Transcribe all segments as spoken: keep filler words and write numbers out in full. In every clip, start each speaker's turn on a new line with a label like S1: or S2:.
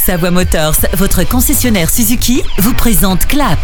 S1: Savoie Motors, votre concessionnaire Suzuki, vous présente Clap.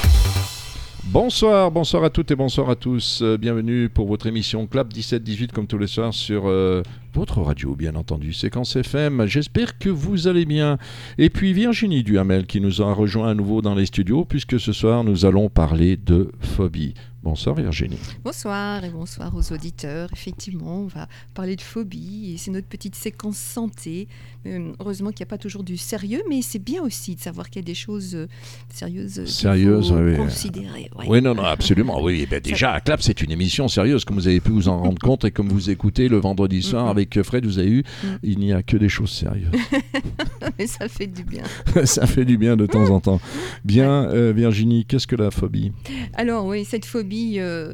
S2: Bonsoir, bonsoir à toutes et bonsoir à tous. Euh, bienvenue pour votre émission Clap dix-sept dix-huit comme tous les soirs sur euh, votre radio, bien entendu, Séquence F M. J'espère que vous allez bien. Et puis Virginie Duhamel qui nous a rejoint à nouveau dans les studios puisque ce soir nous allons parler de phobie. Bonsoir Virginie.
S3: Bonsoir et bonsoir aux auditeurs. Effectivement, on va parler de phobie et c'est notre petite séquence santé. Euh, heureusement qu'il n'y a pas toujours du sérieux, mais c'est bien aussi de savoir qu'il y a des choses euh, sérieuses
S2: Sérieuses,
S3: qu'il faut
S2: oui.
S3: considérer. Ouais.
S2: Oui, non, non, absolument. Oui, ben déjà, à Clap, c'est une émission sérieuse, comme vous avez pu vous en rendre compte et comme vous écoutez le vendredi soir avec Fred, vous avez eu, il n'y a que des choses sérieuses.
S3: Mais ça fait du bien.
S2: Ça fait du bien de temps en temps. Bien, euh, Virginie, qu'est-ce que la phobie ?
S3: Alors oui, cette phobie, euh,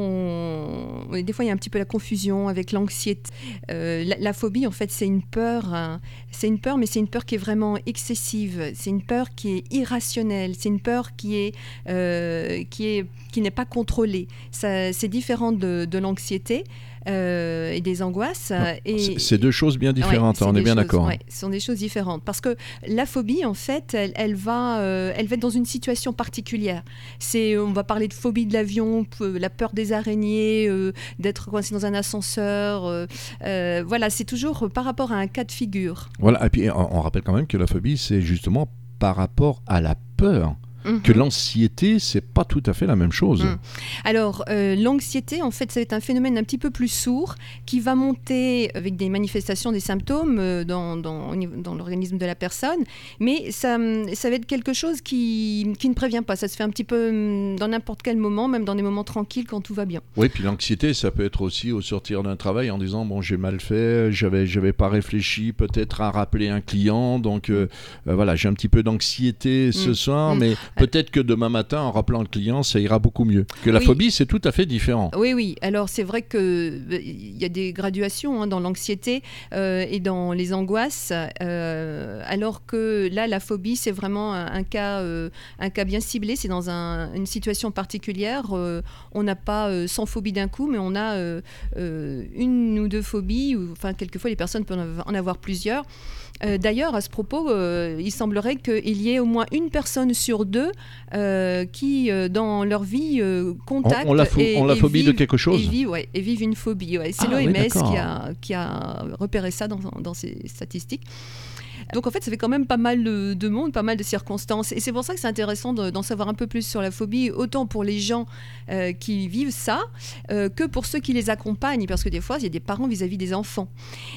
S3: on... des fois il y a un petit peu la confusion avec l'anxiété. Euh, la, la phobie, en fait, c'est une peur, hein. C'est une peur, mais c'est une peur qui est vraiment excessive. C'est une peur qui est irrationnelle. C'est une peur qui est, euh, qui est, qui n'est pas contrôlée. Ça, c'est différent de, de l'anxiété. Euh, et des angoisses.
S2: Non,
S3: et,
S2: c'est, c'est deux choses bien différentes,
S3: ouais,
S2: on est bien
S3: choses,
S2: d'accord.
S3: Ouais, ce sont des choses différentes. Parce que la phobie, en fait, elle, elle, va, euh, elle va être dans une situation particulière. C'est, on va parler de phobie de l'avion, la peur des araignées, euh, d'être coincé dans un ascenseur. Euh, euh, voilà, c'est toujours par rapport à un cas de figure.
S2: Voilà, et puis on, on rappelle quand même que la phobie, c'est justement par rapport à la peur. Mm-hmm. Que l'anxiété, c'est pas tout à fait la même chose.
S3: Mm. Alors, euh, l'anxiété, en fait, c'est un phénomène un petit peu plus sourd qui va monter avec des manifestations, des symptômes euh, dans, dans, dans l'organisme de la personne, mais ça, ça va être quelque chose qui, qui ne prévient pas. Ça se fait un petit peu dans n'importe quel moment, même dans des moments tranquilles quand tout va bien.
S2: Oui, puis l'anxiété, ça peut être aussi au sortir d'un travail en disant, bon, j'ai mal fait, j'avais, j'avais pas réfléchi peut-être à rappeler un client, donc euh, euh, voilà, j'ai un petit peu d'anxiété ce mm. soir, mm. mais peut-être que demain matin, en rappelant le client, ça ira beaucoup mieux. Que la oui. phobie, c'est tout à fait différent.
S3: Oui, oui. Alors, c'est vrai qu'il y a des graduations hein, dans l'anxiété euh, et dans les angoisses, euh, alors que là, la phobie, c'est vraiment un, un, cas, euh, un cas bien ciblé. C'est dans un, une situation particulière. Euh, on n'a pas euh, cent phobies d'un coup, mais on a euh, euh, une ou deux phobies. Ou, enfin, quelquefois, les personnes peuvent en avoir plusieurs. Euh, d'ailleurs, à ce propos, euh, il semblerait qu'il y ait au moins une personne sur deux euh, qui, euh, dans leur vie, euh, contactent
S2: on, on la, fo-
S3: et,
S2: on la
S3: et
S2: phobie
S3: vivent,
S2: de quelque chose
S3: et vivent, ouais, et vivent une phobie. Ouais. C'est
S2: ah,
S3: l'O M S
S2: oui,
S3: qui, a, qui a repéré ça dans, dans ses statistiques. Donc en fait, ça fait quand même pas mal de, de monde, pas mal de circonstances. Et c'est pour ça que c'est intéressant de, d'en savoir un peu plus sur la phobie, autant pour les gens euh, qui vivent ça, euh, que pour ceux qui les accompagnent, parce que des fois, il y a des parents vis-à-vis des enfants.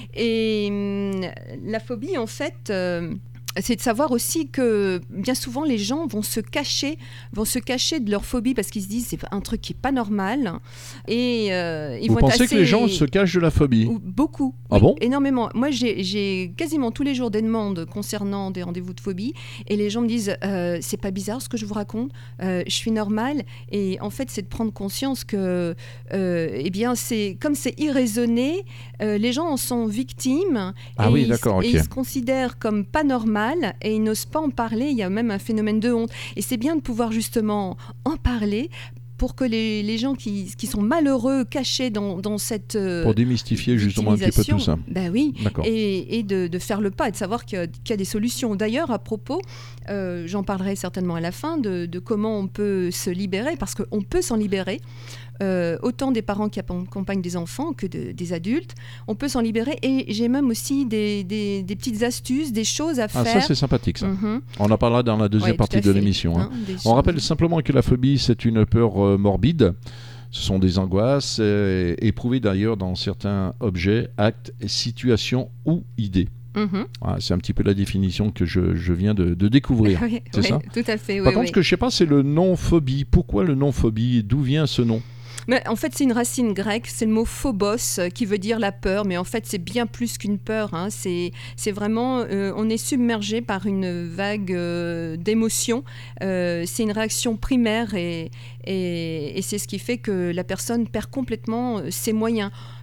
S3: Et hum, la phobie, en fait... Euh, c'est de savoir aussi que bien souvent les gens vont se cacher, vont se cacher de leur phobie parce qu'ils se disent c'est un truc qui est pas normal et euh, ils
S2: Vous
S3: vont
S2: pensez
S3: être assez...
S2: que les gens se cachent de la phobie ?
S3: Beaucoup.
S2: Ah
S3: oui,
S2: bon ?
S3: Énormément. Moi j'ai, j'ai quasiment tous les jours des demandes concernant des rendez-vous de phobie et les gens me disent euh, c'est pas bizarre ce que je vous raconte, euh, je suis normale et en fait c'est de prendre conscience que euh, eh bien c'est comme c'est irraisonné, euh, les gens en sont victimes
S2: ah
S3: et,
S2: oui,
S3: ils,
S2: d'accord, okay.
S3: et ils se considèrent comme pas normal et ils n'osent pas en parler, il y a même un phénomène de honte. Et c'est bien de pouvoir justement en parler pour que les, les gens qui, qui sont malheureux, cachés dans, dans cette euh,
S2: pour démystifier justement un petit peu tout ça.
S3: Ben oui,
S2: D'accord.
S3: et, et de, de faire le pas et de savoir qu'il y a, qu'il y a des solutions. D'ailleurs, à propos, euh, j'en parlerai certainement à la fin, de, de comment on peut se libérer, parce qu'on peut s'en libérer. Euh, autant des parents qui accompagnent des enfants que de, des adultes. On peut s'en libérer et j'ai même aussi des, des, des petites astuces, des choses à faire.
S2: Ah, ça c'est sympathique ça.
S3: Mm-hmm.
S2: On en parlera dans la deuxième ouais, partie de l'émission. Hein. Hein, On choses... rappelle simplement que la phobie c'est une peur euh, morbide. Ce sont des angoisses euh, éprouvées d'ailleurs dans certains objets, actes, situations ou idées.
S3: Mmh.
S2: Voilà, c'est un petit peu la définition que je, je viens de, de découvrir.
S3: Oui,
S2: c'est
S3: oui,
S2: ça ?
S3: Tout à fait.
S2: Par
S3: oui,
S2: contre,
S3: oui.
S2: ce que je ne sais pas, c'est le nom phobie. Pourquoi le nom phobie ? D'où vient ce nom ?
S3: Mais en fait, c'est une racine grecque, c'est le mot phobos euh, qui veut dire la peur, mais en fait, c'est bien plus qu'une peur. Hein. C'est, c'est vraiment, euh, on est submergé par une vague euh, d'émotions. Euh, c'est une réaction primaire et, et, et c'est ce qui fait que la personne perd complètement ses moyens.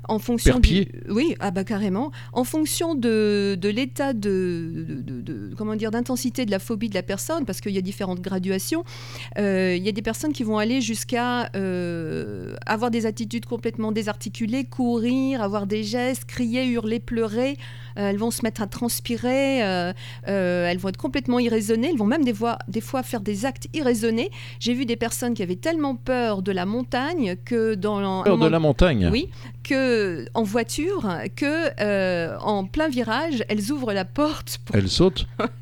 S3: en fonction
S2: Per-pied.
S3: du, oui, ah bah carrément, en fonction de, de l'état de, de, de, de- comment dire, d'intensité de la phobie de la personne, parce qu'il y a différentes graduations. Euh, il y a des personnes qui vont aller jusqu'à euh, avoir des attitudes complètement désarticulées, courir, avoir des gestes, crier, hurler, pleurer. Euh, elles vont se mettre à transpirer, euh, euh, elles vont être complètement irraisonnées, elles vont même des fois, des fois faire des actes irraisonnés. J'ai vu des personnes qui avaient tellement peur de la montagne que dans un
S2: Peur
S3: moment-
S2: de la montagne.
S3: oui, que en voiture, que euh, en plein virage, elles ouvrent la porte. Pour...
S2: Elle saute.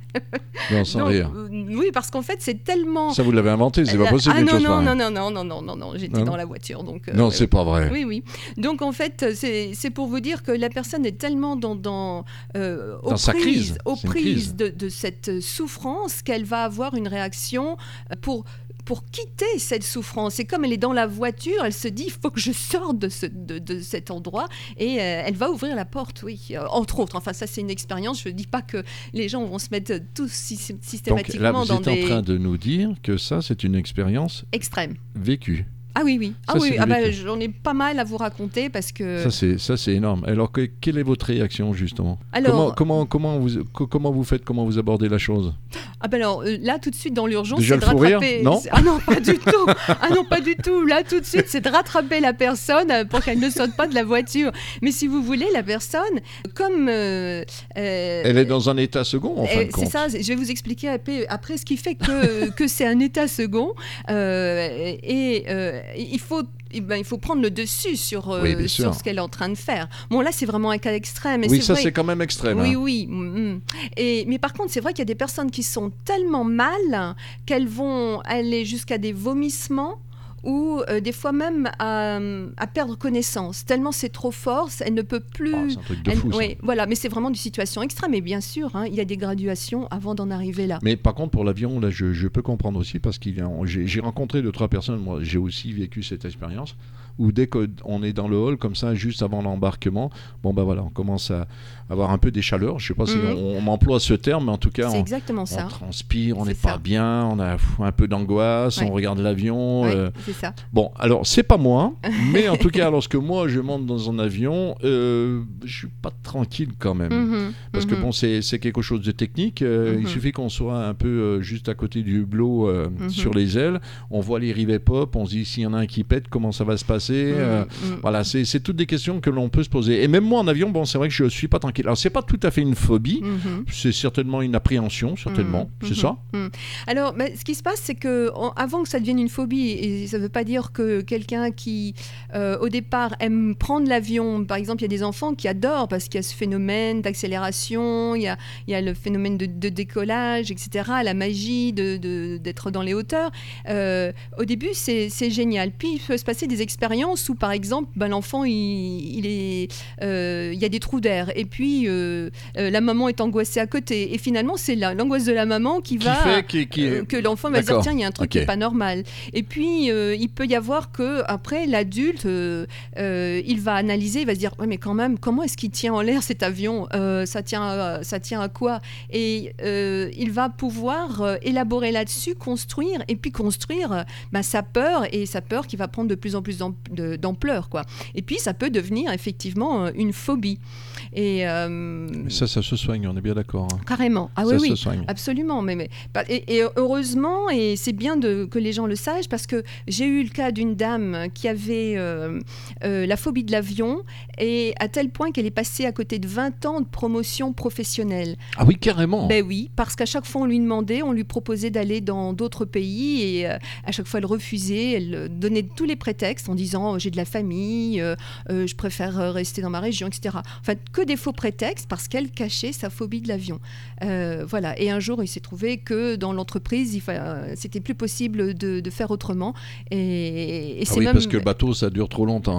S2: Non, sans
S3: Non,
S2: rire.
S3: euh, oui, parce qu'en fait, c'est tellement.
S2: Ça, vous l'avez inventé, c'est pas
S3: La-
S2: possible
S3: Ah
S2: une
S3: non
S2: chose
S3: non
S2: pareille.
S3: non non non non non non non, j'étais
S2: Non,
S3: dans
S2: non.
S3: la voiture donc. euh,
S2: Non,
S3: ouais,
S2: c'est pas vrai.
S3: Oui, oui. Donc en fait, c'est c'est pour vous dire que la personne est tellement dans, dans, euh, aux
S2: Dans sa
S3: prises,
S2: crise.
S3: aux
S2: C'est une
S3: prises
S2: crise.
S3: de, de cette souffrance qu'elle va avoir une réaction pour, pour quitter cette souffrance. Et comme elle est dans la voiture, elle se dit, il faut que je sorte de, ce, de, de cet endroit. Et euh, elle va ouvrir la porte, oui, euh, entre autres. Enfin, ça, c'est une expérience. Je ne dis pas que les gens vont se mettre tous sy-
S2: Donc
S3: systématiquement
S2: là, vous
S3: dans
S2: êtes
S3: des
S2: en train de nous dire que ça, c'est une expérience
S3: extrêmes.
S2: vécue.
S3: Ah oui, oui. Ah
S2: Ça,
S3: oui,
S2: c'est
S3: ah
S2: du
S3: bah,
S2: vécu.
S3: j'en ai pas mal à vous raconter parce que...
S2: Ça, c'est, ça, c'est énorme. Alors, que, quelle est votre réaction, justement
S3: Alors-
S2: comment, comment, comment, vous, co- comment vous faites, comment vous abordez la chose
S3: Ah ben alors euh, là tout de suite dans l'urgence
S2: Déjà
S3: c'est de
S2: le fou rire
S3: rattraper.
S2: Non
S3: c'est- Ah non pas du tout. Ah non pas du tout. Là tout de suite c'est de rattraper la personne euh, pour qu'elle ne saute pas de la voiture. Mais si vous voulez la personne comme euh, euh,
S2: Elle est dans un état second, en fin
S3: euh,
S2: de
S3: c'est
S2: compte.
S3: ça, je vais vous expliquer après, après ce qui fait que, que c'est un état second euh, et euh, il faut eh ben, il faut prendre le dessus sur, euh,
S2: Oui, bien sûr.
S3: sur ce qu'elle est en train de faire. Bon là c'est vraiment un cas extrême. Et
S2: Oui,
S3: c'est
S2: ça,
S3: vrai-
S2: c'est quand même extrême.
S3: oui,
S2: hein.
S3: oui. mm, mm. Et, mais par contre, c'est vrai qu'il y a des personnes qui sont tellement mal qu'elles vont aller jusqu'à des vomissements ou euh, des fois même à, à perdre connaissance. Tellement c'est trop fort, elle ne peut plus...
S2: Ah, c'est un truc de
S3: elle-
S2: fou, ça.
S3: oui, voilà, mais c'est vraiment une situation extrême. Et bien sûr, hein, il y a des graduations avant d'en arriver là.
S2: Mais par contre, pour l'avion, là, je, je peux comprendre aussi parce qu'il y a- j'ai, j'ai rencontré deux, trois personnes. Moi, j'ai aussi vécu cette expérience où dès qu'on est dans le hall, comme ça, juste avant l'embarquement, bon, ben voilà, on commence à avoir un peu des chaleurs. Je sais pas si
S3: Mhm.
S2: on, on emploie ce terme, mais en tout cas,
S3: C'est
S2: on,
S3: exactement
S2: on
S3: ça.
S2: transpire, on
S3: C'est
S2: n'est pas
S3: ça.
S2: bien, on a pff, un peu d'angoisse,
S3: Ouais.
S2: on regarde l'avion.
S3: Oui,
S2: euh,
S3: c'est ça.
S2: Bon, alors, c'est pas moi, mais en tout cas, lorsque moi, je monte dans un avion, euh, je suis pas tranquille quand même.
S3: Mhm,
S2: Parce que
S3: mhm.
S2: bon, c'est, c'est quelque chose de technique. euh,
S3: Mhm.
S2: Il suffit qu'on soit un peu euh, juste à côté du hublot euh,
S3: Mhm.
S2: sur les ailes. On voit les rivets pop. On se dit s'il y en a un qui pète, comment ça va se passer euh,
S3: Mhm, mhm.
S2: Voilà, c'est, c'est toutes des questions que l'on peut se poser. Et même moi en avion, bon, c'est vrai que je suis pas tranquille. Alors c'est pas tout à fait une phobie.
S3: Mhm.
S2: C'est certainement une appréhension, certainement.
S3: Mhm,
S2: C'est
S3: mhm,
S2: ça
S3: mhm. Alors, bah, ce qui se passe, c'est que en- avant que ça devienne une phobie, et ça ne veut pas dire que quelqu'un qui, euh, au départ, aime prendre l'avion, par exemple, il y a des enfants qui adorent parce qu'il y a ce phénomène d'accélération, il y a, il y a le phénomène de, de décollage, et cetera, la magie de, de- d'être dans les hauteurs. Euh, au début, c'est, c'est génial. Puis, il peut se passer des expériences où, par exemple, ben, l'enfant, il, il est, euh, il y a des trous d'air, et puis euh, euh, la maman est angoissée à côté. Et finalement, c'est la- l'angoisse de la maman qui,
S2: Qui
S3: va...
S2: fait qui, qui...
S3: euh, que l'enfant va se dire
S2: D'accord.
S3: tiens il y a un truc
S2: Ok.
S3: qui est pas normal et puis euh, il peut y avoir que après l'adulte euh, euh, il va analyser, il va se dire ouais mais quand même comment est-ce qu'il tient en l'air cet avion. Euh, ça tient à, ça tient à quoi et euh, il va pouvoir euh, élaborer là-dessus, construire et puis construire euh, bah, sa peur et sa peur qui va prendre de plus en plus d'am- de- d'ampleur quoi. Et puis ça peut devenir effectivement euh, une phobie et euh,
S2: Mais ça, ça se soigne, on est bien d'accord. hein.
S3: carrément ah
S2: ça
S3: oui
S2: se
S3: oui
S2: soigne.
S3: absolument, mais, mais bah, et, et heureusement, et c'est bien de, que les gens le sachent, parce que j'ai eu le cas d'une dame qui avait euh, euh, la phobie de l'avion, et à tel point qu'elle est passée à côté de vingt ans de promotion professionnelle.
S2: Ah oui, carrément.
S3: Ben oui, parce qu'à chaque fois on lui demandait, on lui proposait d'aller dans d'autres pays, et euh, à chaque fois elle refusait, elle euh, donnait tous les prétextes en disant oh, j'ai de la famille, euh, euh, je préfère euh, rester dans ma région, et cetera. Enfin, que des faux prétextes parce qu'elle cachait sa phobie de l'avion. Euh, voilà. Et un jour, il s'est trouvé que dans l'entreprise, il fa... euh, c'était plus possible de, de faire autrement. Et, et
S2: Ah
S3: c'est
S2: oui,
S3: même...
S2: parce que le bateau, ça dure trop longtemps.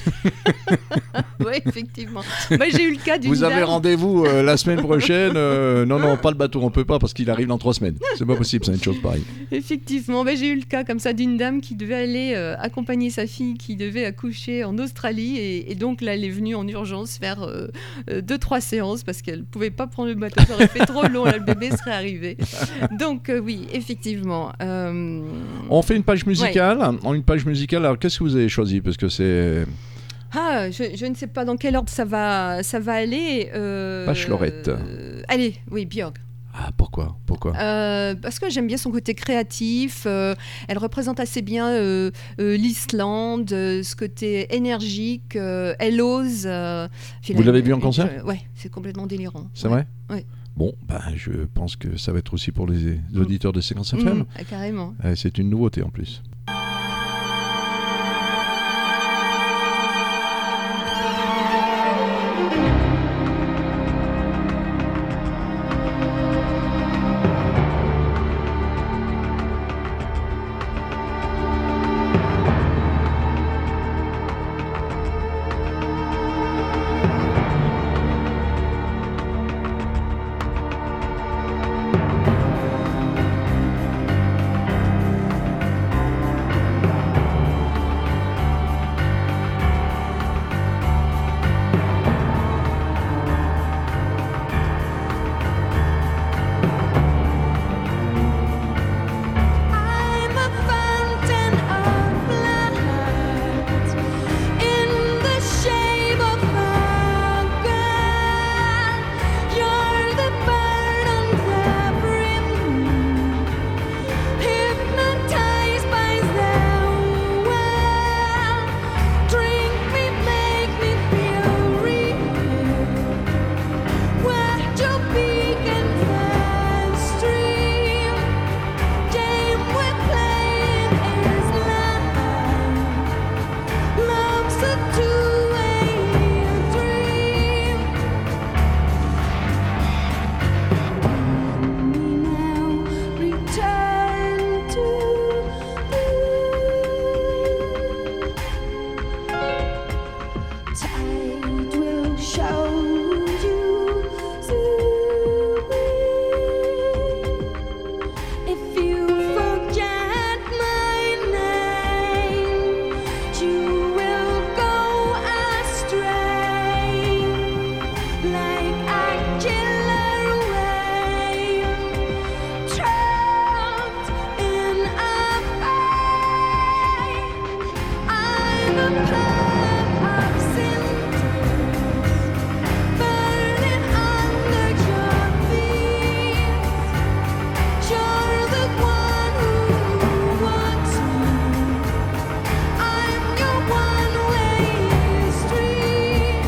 S2: hein.
S3: Oui, effectivement. Bah, j'ai eu le cas d'une
S2: Vous avez
S3: dame-
S2: rendez-vous euh, la semaine prochaine euh, Non, non, pas le bateau, on peut pas parce qu'il arrive dans trois semaines. C'est pas possible, c'est une chose pareille.
S3: Effectivement, bah, j'ai eu le cas comme ça d'une dame qui devait aller euh, accompagner sa fille qui devait accoucher en Australie et, et donc là elle est venue en urgence faire euh, euh, deux trois séances parce qu'elle pouvait pas prendre le bateau, ça aurait fait trop long, là, le bébé serait arrivé. Donc euh, oui, effectivement. euh,
S2: On fait une page musicale. En une page musicale, alors qu'est-ce que vous avez choisi? Parce que c'est.
S3: Ah, je, je ne sais pas dans quel ordre ça va, ça va aller. Euh,
S2: Bachelorette.
S3: euh, allez, oui, Björk.
S2: Ah, pourquoi pourquoi
S3: Euh, parce que j'aime bien son côté créatif. euh, elle représente assez bien euh, euh, l'Islande, euh, ce côté énergique. euh, elle ose. euh, puis
S2: Vous
S3: elle a
S2: l'avez
S3: une-
S2: vu en
S3: une-
S2: concert
S3: euh, Ouais, c'est complètement délirant.
S2: C'est
S3: Ouais.
S2: vrai
S3: Ouais.
S2: Bon, ben, je pense que ça va être aussi pour les auditeurs de Séquence F M.
S3: Mmh, ah, carrément.
S2: Euh, c'est une nouveauté en plus.
S4: I'm a fountain of light in the shape of a girl. You're the bird on the brim, hypnotized by the well. Drink me, make me feel real. Wet your beak and the stream. Game we're playing is life. Love's a two-way dream. We now return to you. Tide will show you soon. If you forget my name, you will go astray like a killer whale trapped in a fight. I'm a plum of cinders burning under your feet. You're the one who wants me. I'm your one-way street.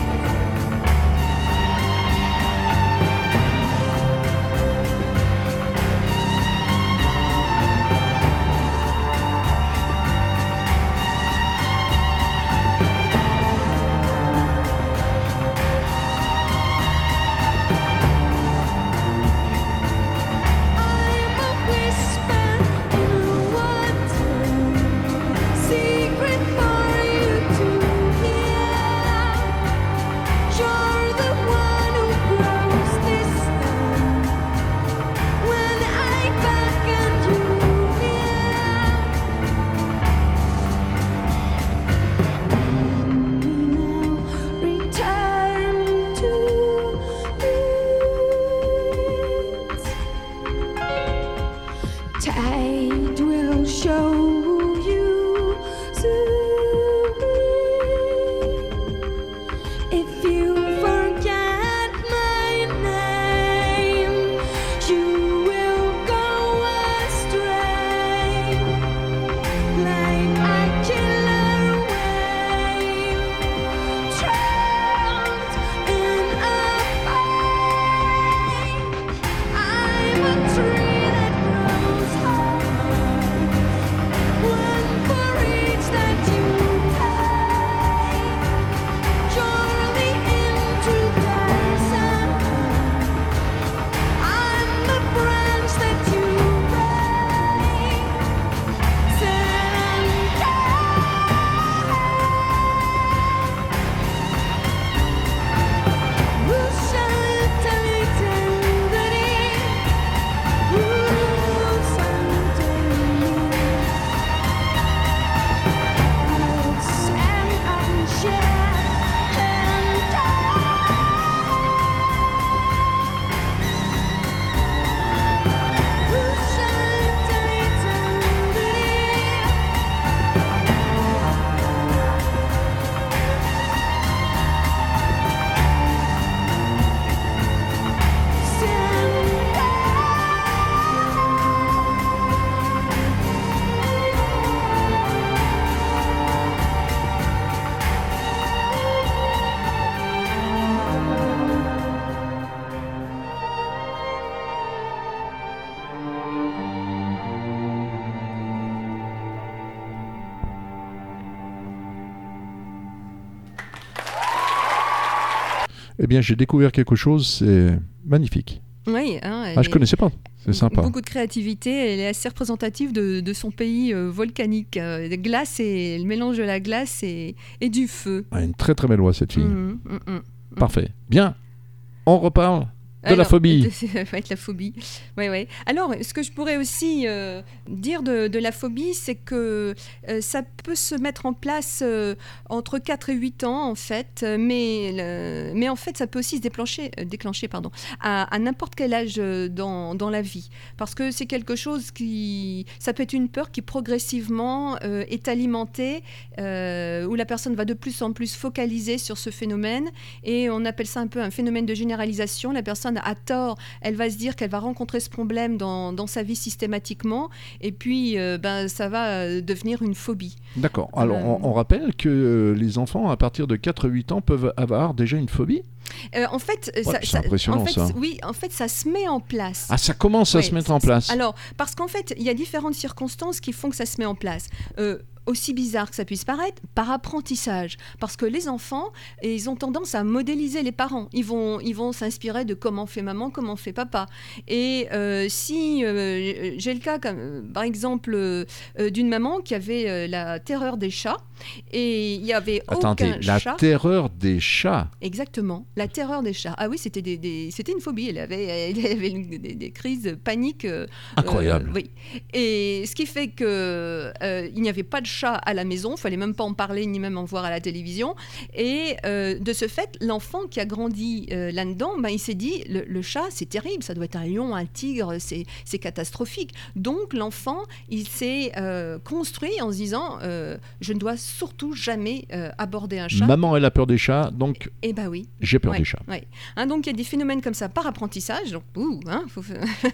S4: I'm a whisper in the water, secret for you to hear. You're the one who grows distant when I beckon you near. We now return to this. Tide will show you soon. If you forget my name, you will go astray like a killer whale trapped in a fight. I'm a tree that grows high
S2: Eh bien, j'ai découvert quelque chose, c'est magnifique.
S3: Oui, hein, elle
S2: Ah, je
S3: est-
S2: connaissais pas. C'est sympa.
S3: Beaucoup de créativité, elle est assez représentative de, de son pays euh, volcanique. Euh, la glace et le mélange de la glace et, et du feu.
S2: Ah, une très très belle voix, cette fille.
S3: Mhm, mhm, mhm.
S2: Parfait. Bien, on reparle de la
S3: Alors,
S2: phobie.
S3: Ça va être la phobie. Ouais, ouais. Alors, ce que je pourrais aussi euh, dire de, de la phobie, c'est que euh, ça peut se mettre en place euh, entre quatre et huit ans, en fait. euh, Mais, le- mais en fait, ça peut aussi se déclencher, euh, déclencher pardon, à, à n'importe quel âge euh, dans, dans la vie. Parce que c'est quelque chose qui... Ça peut être une peur qui progressivement euh, est alimentée, euh, où la personne va de plus en plus focaliser sur ce phénomène. Et on appelle ça un peu un phénomène de généralisation. La personne a tort, elle va se dire qu'elle va rencontrer ce problème dans, dans sa vie systématiquement, et puis euh, ben, ça va euh, devenir une phobie.
S2: D'accord. Alors,
S3: Euh,
S2: on, on rappelle que euh, les enfants, à partir de quatre à huit ans, peuvent avoir déjà une phobie.
S3: Euh, en fait, euh,
S2: Ouais,
S3: ça,
S2: c'est
S3: ça-
S2: impressionnant,
S3: en fait,
S2: ça.
S3: Oui, en fait, ça se met en place.
S2: Ah, ça commence à
S3: Ouais,
S2: se mettre
S3: c'est-
S2: en place.
S3: Alors, parce qu'en fait, il y a différentes circonstances qui font que ça se met en place. Euh, aussi bizarre que ça puisse paraître, par apprentissage. Parce que les enfants, ils ont tendance à modéliser les parents. Ils vont, ils vont s'inspirer de comment fait maman, comment fait papa. Et euh, si euh, j'ai le cas, comme, euh, par exemple, euh, euh, d'une maman qui avait euh, la terreur des chats, et il y avait
S2: Attendez,
S3: aucun
S2: la
S3: chat.
S2: terreur des chats.
S3: Exactement, la terreur des chats. Ah oui, c'était des, des- c'était une phobie. Elle avait, elle avait une- des, des crises paniques. euh,
S2: Incroyable.
S3: euh, oui. Et ce qui fait que euh, il n'y avait pas de chat à la maison. Il fallait même pas en parler ni même en voir à la télévision. Et euh, de ce fait, l'enfant qui a grandi euh, là-dedans, ben, il s'est dit le, le chat, c'est terrible. Ça doit être un lion, un tigre. C'est, c'est catastrophique. Donc l'enfant, il s'est euh, construit en se disant euh, je ne dois surtout jamais euh, aborder un chat.
S2: Maman, elle a peur des chats, donc
S3: Eh bah oui.
S2: j'ai peur
S3: Ouais,
S2: des chats.
S3: ouais. Hein, donc il y a des phénomènes comme ça par apprentissage. Donc, ouh, hein, faut...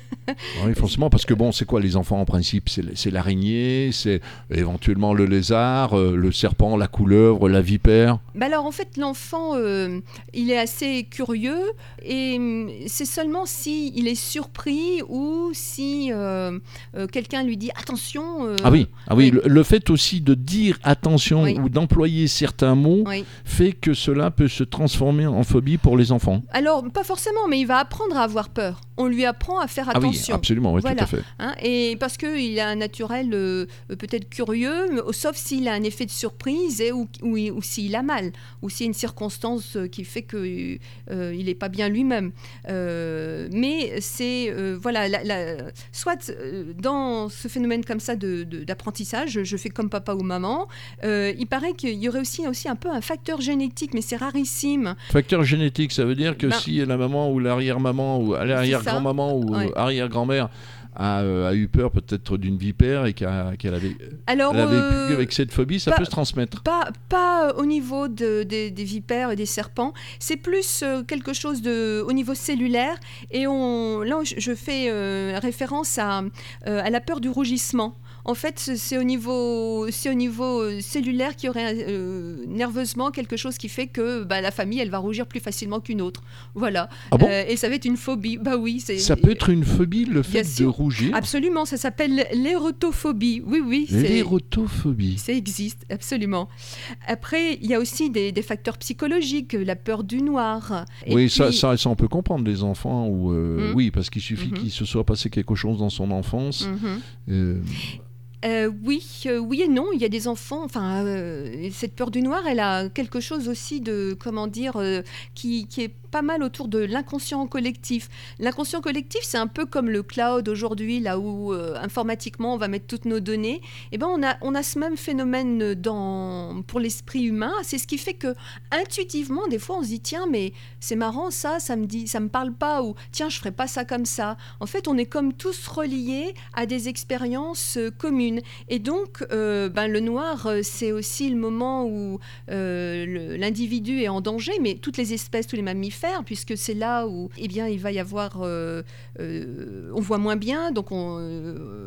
S2: Oui, forcément, parce que bon, c'est quoi les enfants en principe? C'est c'est l'araignée, c'est éventuellement le lézard, euh, le serpent, la couleuvre, la vipère.
S3: Bah alors en fait l'enfant euh, il est assez curieux et hum, c'est seulement si il est surpris ou si euh, euh, quelqu'un lui dit attention. euh,
S2: Ah oui, ah oui,
S3: oui.
S2: Le, le fait aussi de dire attention
S3: Oui.
S2: ou d'employer certains mots
S3: Oui.
S2: fait que cela peut se transformer en phobie pour les enfants.
S3: Alors pas forcément, mais il va apprendre à avoir peur. On lui apprend à faire
S2: Ah oui,
S3: attention.
S2: absolument, oui,
S3: Voilà.
S2: tout à fait.
S3: Hein, et parce qu'il a un naturel euh, peut-être curieux, mais- sauf s'il a un effet de surprise et, ou, ou, ou s'il a mal, ou s'il y a une circonstance euh, qui fait qu'il n'est pas bien lui-même. Euh, mais c'est, euh, voilà, la- la- soit euh, dans ce phénomène comme ça de- de- d'apprentissage, je, je fais comme papa ou maman, euh, il paraît qu'il y aurait aussi, aussi un peu un facteur génétique, mais c'est rarissime.
S2: Facteur génétique, ça veut dire que
S3: Ben-
S2: si la maman ou l'arrière-maman ou l'arrière-grand-maman ou
S3: Ouais.
S2: arrière-grand-mère a, euh, a eu peur peut-être d'une vipère et qu'a- qu'elle avait,
S3: Alors,
S2: elle avait
S3: euh,
S2: vécu avec cette phobie, ça
S3: pas-
S2: peut se transmettre.
S3: Pas, pas au niveau de- des- des vipères et des serpents, c'est plus euh, quelque chose de, au niveau cellulaire. Et on, là, je, je fais euh, référence à, euh, à la peur du rougissement. En fait, c'est c'est au niveau, c'est au niveau euh, cellulaire qu'il y aurait euh, nerveusement quelque chose qui fait que bah, la famille, elle va rougir plus facilement qu'une autre. Voilà.
S2: Ah bon
S3: Euh, et ça va être une phobie. Bah oui. c'est-
S2: Ça peut être une phobie, le fait
S3: Bien
S2: de
S3: sûr.
S2: rougir.
S3: Absolument, ça s'appelle l'érotophobie. Oui, oui. c'est-
S2: L'érotophobie.
S3: ça existe, absolument. Après, il y a aussi des, des facteurs psychologiques, la peur du noir. Et
S2: Oui, ça,
S3: puis-
S2: ça, ça, on peut comprendre les enfants. Ou euh,
S3: Mhm.
S2: Oui, parce qu'il suffit
S3: Mhm.
S2: qu'il se soit passé quelque chose dans son enfance.
S3: Mhm.
S2: Euh,
S3: Euh, oui, euh, oui et non. Il y a des enfants. Enfin, euh, cette peur du noir, elle a quelque chose aussi de, comment dire, euh, qui, qui est pas mal autour de l'inconscient collectif. L'inconscient collectif, c'est un peu comme le cloud aujourd'hui, là où euh, informatiquement on va mettre toutes nos données. Et ben, on a, on a ce même phénomène dans, pour l'esprit humain. C'est ce qui fait que intuitivement, des fois, on se dit tiens, mais c'est marrant ça, ça me dit, ça me parle pas, ou tiens, je ferais pas ça comme ça. En fait, on est comme tous reliés à des expériences euh, communes. Et donc, euh, ben, le noir, euh, c'est aussi le moment où euh, le- l'individu est en danger, mais toutes les espèces, tous les mammifères, puisque c'est là où eh bien, il va y avoir... euh, euh, on voit moins bien, donc on, euh, il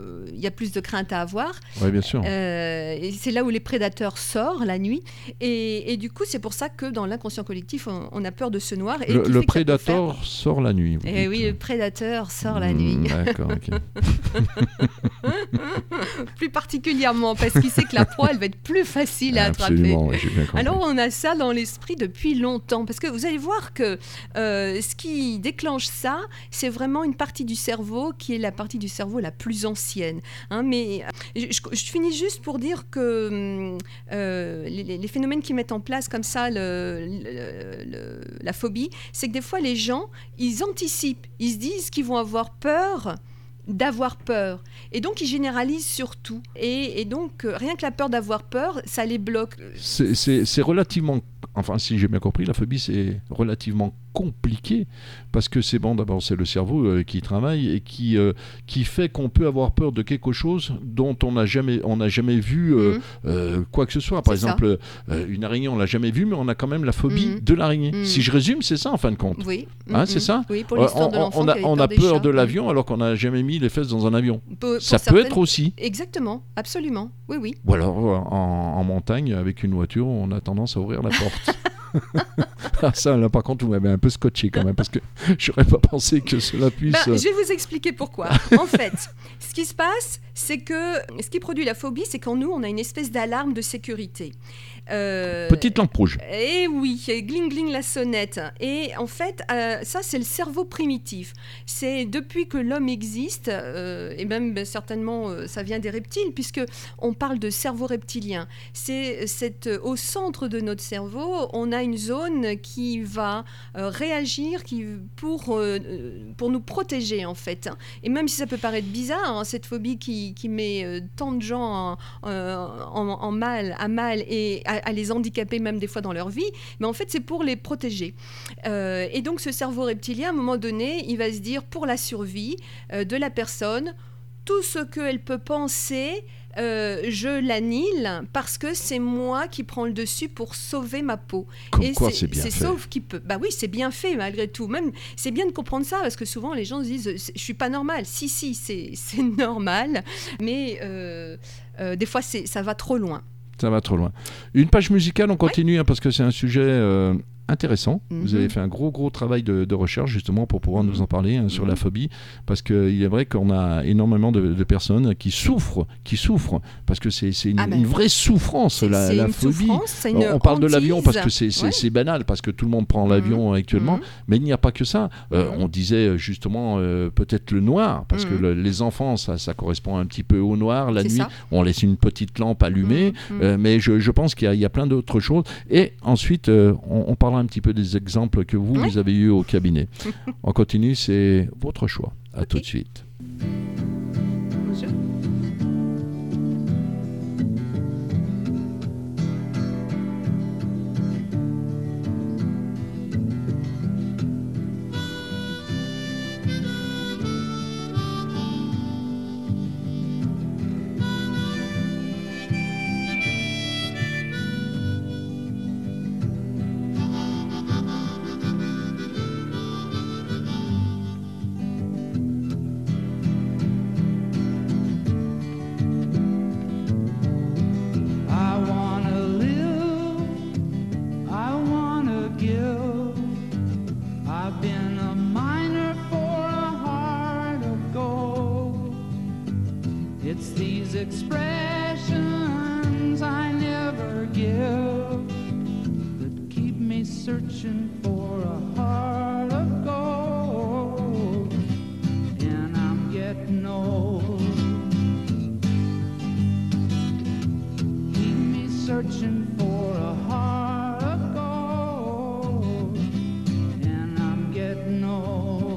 S3: y a plus de crainte à avoir.
S2: Oui, bien sûr.
S3: Euh, et c'est là où les prédateurs sortent la nuit. Et, et du coup, c'est pour ça que dans l'inconscient collectif, on, on a peur de ce noir. Et
S2: Le,
S3: qui
S2: le
S3: fait que ça peut
S2: prédateur
S3: faire-
S2: sort la nuit. vous
S3: Eh
S2: dites.
S3: oui, le prédateur sort la
S2: Hmm,
S3: nuit.
S2: D'accord, ok.
S3: Plus particulièrement parce qu'il sait que la proie, elle va être plus facile à attraper.
S2: Absolument, oui, j'ai bien compris.
S3: Alors on a ça dans l'esprit depuis longtemps, parce que vous allez voir que euh, ce qui déclenche ça, c'est vraiment une partie du cerveau qui est la partie du cerveau la plus ancienne. Hein, mais je, je- je finis juste pour dire que hum, euh, les, les- les phénomènes qui mettent en place comme ça le- le- le- la phobie, c'est que des fois les gens, ils anticipent, ils se disent qu'ils vont avoir peur d'avoir peur. Et donc, ils généralisent sur tout. Et, et donc, euh, rien que la peur d'avoir peur, ça les bloque.
S2: C'est- C'est c'est relativement, enfin si j'ai bien compris, la phobie c'est relativement compliqué parce que c'est bon, d'abord c'est le cerveau euh, qui travaille et qui, euh, qui fait qu'on peut avoir peur de quelque chose dont on n'a jamais, on n'a jamais vu euh,
S3: Mhm.
S2: euh, quoi que ce soit. Par
S3: C'est ça.
S2: exemple, euh, une araignée on l'a jamais vue mais on a quand même la phobie
S3: Mhm.
S2: de l'araignée.
S3: Mhm.
S2: Si je résume, c'est ça en fin de compte.
S3: Oui.
S2: Hein,
S3: Mhm.
S2: c'est ça
S3: Oui, pour
S2: Euh,
S3: l'histoire
S2: on,
S3: de l'enfant
S2: on a,
S3: qui avait
S2: on a
S3: des
S2: peur
S3: chats.
S2: de
S3: Mhm.
S2: l'avion alors qu'on n'a jamais mis les fesses dans un avion.
S3: Pour- pour
S2: Ça peut
S3: certaines-
S2: être aussi.
S3: Exactement, absolument. Oui, oui.
S2: Ou alors en, en montagne avec une voiture, on a tendance à ouvrir la porte. Ah, ça, là, par contre, vous m'avez un peu scotché quand même, parce que j'aurais pas pensé que cela puisse.
S3: Ben, je vais vous expliquer pourquoi. En fait, ce qui se passe, c'est que ce qui produit la phobie, c'est qu'en nous, on a une espèce d'alarme de sécurité. Euh,
S2: Petite lampe rouge.
S3: Et oui, gling gling la sonnette. Et en fait, euh, ça c'est le cerveau primitif. C'est depuis que l'homme existe, euh, et même ben, certainement euh, ça vient des reptiles, puisque on parle de cerveau reptilien. C'est cette, au centre de notre cerveau, on a une zone qui va euh, réagir, qui pour euh, pour nous protéger en fait. Et même si ça peut paraître bizarre, hein, cette phobie qui, qui met euh, tant de gens en, euh, en, en mal, à mal et à, à les handicaper même des fois dans leur vie, mais en fait c'est pour les protéger. Euh, et donc ce cerveau reptilien, à un moment donné, il va se dire pour la survie euh, de la personne, tout ce qu'elle peut penser, euh, je l'annihile parce que c'est moi qui prends le dessus pour sauver ma peau.
S2: Comme
S3: Et
S2: quoi, c'est bien
S3: c'est
S2: fait.
S3: sauf qui peut. Bah oui, c'est bien fait malgré tout. Même c'est bien de comprendre ça parce que souvent les gens se disent c'est- je suis pas normal. Si si, c'est c'est normal, mais euh, euh, des fois c'est ça va trop loin.
S2: Ça va trop loin. Une page musicale, on continue hein, parce que c'est un sujet euh, intéressant. Vous
S3: Mhm.
S2: avez fait un gros gros travail de, de recherche justement pour pouvoir nous en parler hein, sur
S3: Mhm.
S2: la phobie, parce qu'il est vrai qu'on a énormément de, de personnes qui souffrent, qui souffrent, parce que c'est c'est une,
S3: Ah ben,
S2: une vraie souffrance
S3: C'est
S2: la,
S3: c'est
S2: la
S3: une
S2: phobie.
S3: souffrance, c'est
S2: On-
S3: une
S2: on parle de l'avion
S3: hantise.
S2: parce que c'est c'est-
S3: Ouais.
S2: c'est banal, parce que tout le monde prend l'avion actuellement,
S3: Mhm.
S2: mais il n'y a pas que ça. Euh,
S3: Mhm.
S2: On disait euh, justement euh, peut-être le noir, parce que
S3: Mhm.
S2: le- les enfants, ça, ça correspond un petit peu au noir. La
S3: C'est
S2: nuit,
S3: ça.
S2: on laisse une petite lampe allumée,
S3: Mhm. Mhm.
S2: euh, mais je, je pense qu'il y, a- il y a plein d'autres choses. Et ensuite, euh, on, on parlera un petit peu des exemples que vous,
S3: Ouais.
S2: vous avez eu au cabinet. On continue, c'est votre choix. À tout de suite.
S3: Bonjour.
S5: I wanna live, I wanna give. I've been a miner for a heart of gold. It's these expressions I never give that keep me searching for a heart of gold. And I'm getting old. Keep me searching for a heart of gold, and I'm getting old.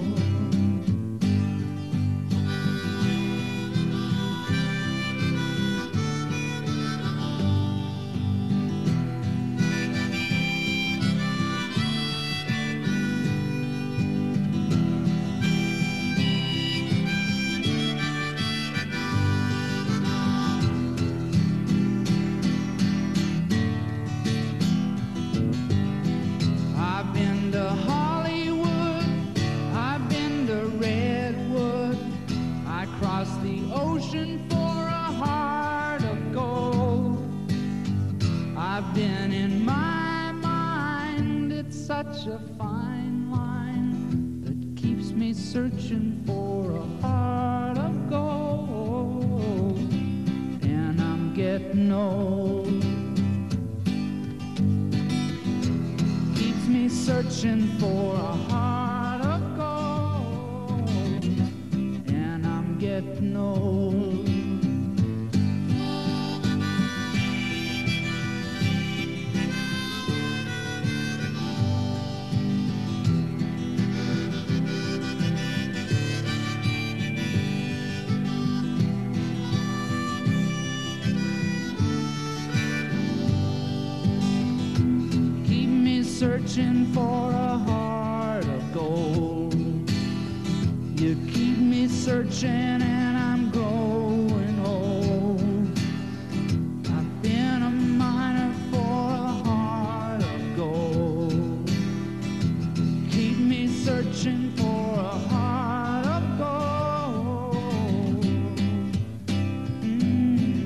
S5: the ocean for a heart of gold. I've been in my mind, it's such a fine line that keeps me searching for a heart of gold. And I'm getting old. Keeps me searching for a heart of gold. And I'm getting old. Searching for a heart of gold. You keep me searching and I'm growing old. I've been a miner for a heart of gold. Keep me searching for a heart of gold. Mm.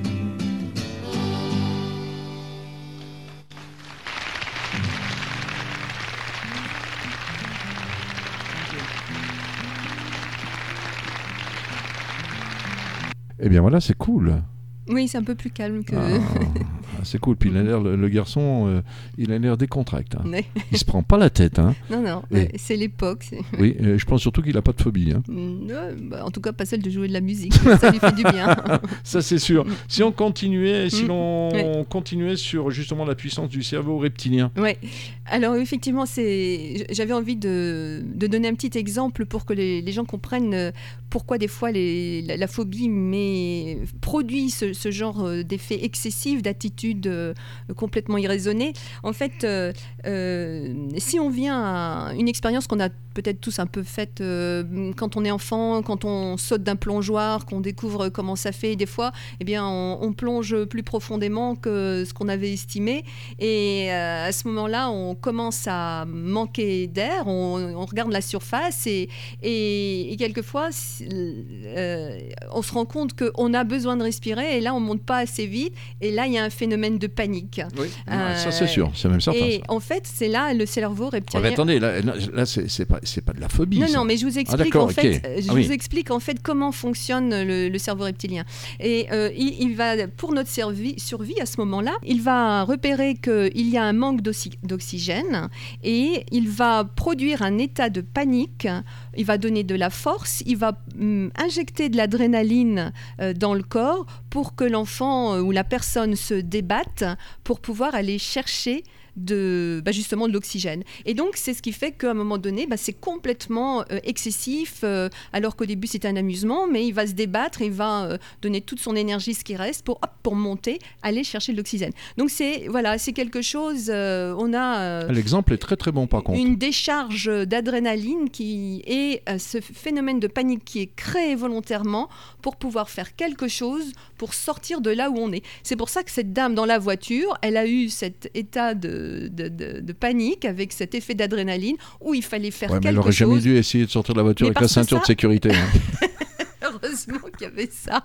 S2: Eh bien voilà, c'est cool.
S3: Oui, c'est un peu plus calme que.
S2: Ah, c'est cool. Puis il a l'air, le, le garçon, euh, il a l'air décontracté. Hein.
S3: Ouais.
S2: Il se prend pas la tête. Hein.
S3: Non, non,
S2: Et-
S3: euh, c'est l'époque. c'est-
S2: Oui, euh, je pense surtout qu'il a pas de phobie. Hein.
S3: Mm, ouais, bah, en tout cas, pas celle de jouer de la musique. Ça lui fait du bien.
S2: Ça c'est sûr. Si on continuait, si
S3: Mm.
S2: l'on
S3: Ouais.
S2: continuait sur justement la puissance du cerveau reptilien.
S3: Ouais. Alors effectivement, c'est. J'avais envie de, de donner un petit exemple pour que les, les gens comprennent euh, pourquoi des fois les, la, la phobie mais produit ce, ce genre euh, d'effet excessif, d'attitude euh, complètement irraisonnée. En fait, euh, euh, si on vient à une expérience qu'on a peut-être tous un peu faite euh, quand on est enfant, quand on saute d'un plongeoir, qu'on découvre comment ça fait, des fois, eh bien, on, on plonge plus profondément que ce qu'on avait estimé. Et euh, à ce moment-là, on commence à manquer d'air, on, on regarde la surface et, et, et quelquefois, si- euh, on se rend compte qu'on a besoin de respirer et là, on ne monte pas assez vite et là, il y a un phénomène de panique.
S2: Oui.
S3: Euh,
S2: ça c'est sûr, c'est même certain.
S3: Et
S2: ça.
S3: en fait, c'est là le cerveau
S2: Ah,
S3: reptilien.
S2: mais attendez, là, là, là, c'est, c'est pas, c'est pas de la phobie.
S3: Non,
S2: ça.
S3: non, mais je vous explique
S2: d'accord,
S3: en fait,
S2: ok.
S3: euh, je
S2: Ah oui.
S3: vous explique en fait comment fonctionne le, le cerveau reptilien. Et euh, il, il va, pour notre servi- survie à ce moment-là, il va repérer qu'il y a un manque d'oxy- d'oxygène et il va produire un état de panique. Il va donner de la force, il va hum, injecter de l'adrénaline euh, dans le corps pour que l'enfant euh, ou la personne se débatte pour pouvoir aller chercher de, bah, justement de l'oxygène. Et donc, c'est ce qui fait qu'à un moment donné, bah, c'est complètement euh, excessif, euh, alors qu'au début, c'est un amusement, mais il va se débattre, il va euh, donner toute son énergie, ce qui reste, pour, hop, pour monter, aller chercher de l'oxygène. Donc, c'est, voilà, c'est quelque chose, euh, on a... euh,
S2: L'exemple est très très bon par contre.
S3: une décharge d'adrénaline qui est euh, ce phénomène de panique qui est créé volontairement pour pouvoir faire quelque chose pour sortir de là où on est. C'est pour ça que cette dame dans la voiture, elle a eu cet état de, de, de- de panique avec cet effet d'adrénaline où il fallait faire
S2: Ouais, mais elle
S3: quelque
S2: aurait jamais
S3: chose.
S2: dû essayer de sortir de la voiture
S3: Mais
S2: avec la
S3: parce que
S2: ceinture
S3: ça-
S2: de sécurité. hein.
S3: Heureusement qu'il y avait ça.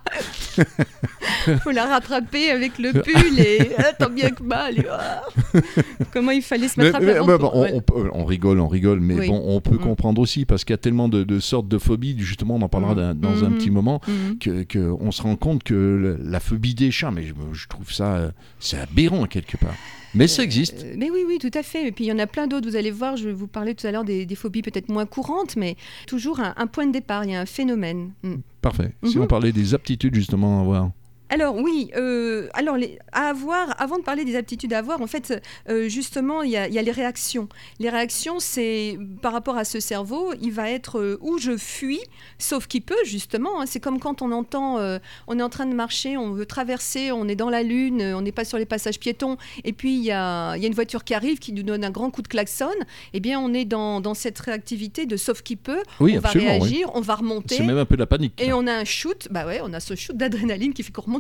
S3: Faut la rattraper avec le pull et ah, tant bien que mal. et, ah. Comment il fallait se
S2: Mais-
S3: mettre à
S2: mais-
S3: plat
S2: mais
S3: pour-
S2: bon, on,
S3: ouais.
S2: on peut- on rigole, on rigole, mais
S3: Oui.
S2: bon, on peut
S3: Mm.
S2: comprendre aussi parce qu'il y a tellement de, de sortes de phobies. Justement, on en parlera
S3: Mm.
S2: d'un- dans un
S3: Mhm.
S2: petit moment.
S3: Mhm.
S2: Que, que on se rend compte que le- la phobie des chats, mais je, je trouve ça, euh, c'est aberrant quelque part. Mais ça existe.
S3: Euh, mais oui, oui, tout à fait. Et puis il y en a plein d'autres. Vous allez voir, je vais vous parler tout à l'heure des, des phobies peut-être moins courantes, mais toujours un, un point de départ. Il y a un phénomène. Mm.
S2: Parfait. Si
S3: Mhm.
S2: on parlait des aptitudes justement à avoir.
S3: Alors oui, euh, alors les, à avoir, avant de parler des aptitudes à avoir, en fait, euh, justement, il y, a, il y a les réactions. Les réactions, c'est par rapport à ce cerveau, il va être euh, où je fuis, sauf qu'il peut justement. Hein, c'est comme quand on entend, euh, on est en train de marcher, on veut traverser, on est dans la lune, euh, on n'est pas sur les passages piétons, et puis il y a, il y a une voiture qui arrive, qui nous donne un grand coup de klaxon. Eh bien, on est dans, dans cette réactivité de sauf qu'il peut.
S2: Oui,
S3: on va
S2: absolument, oui.
S3: réagir, on va remonter.
S2: C'est même un peu de la panique.
S3: Et on a un shoot, bah ouais, on a ce shoot d'adrénaline qui fait qu'on remonte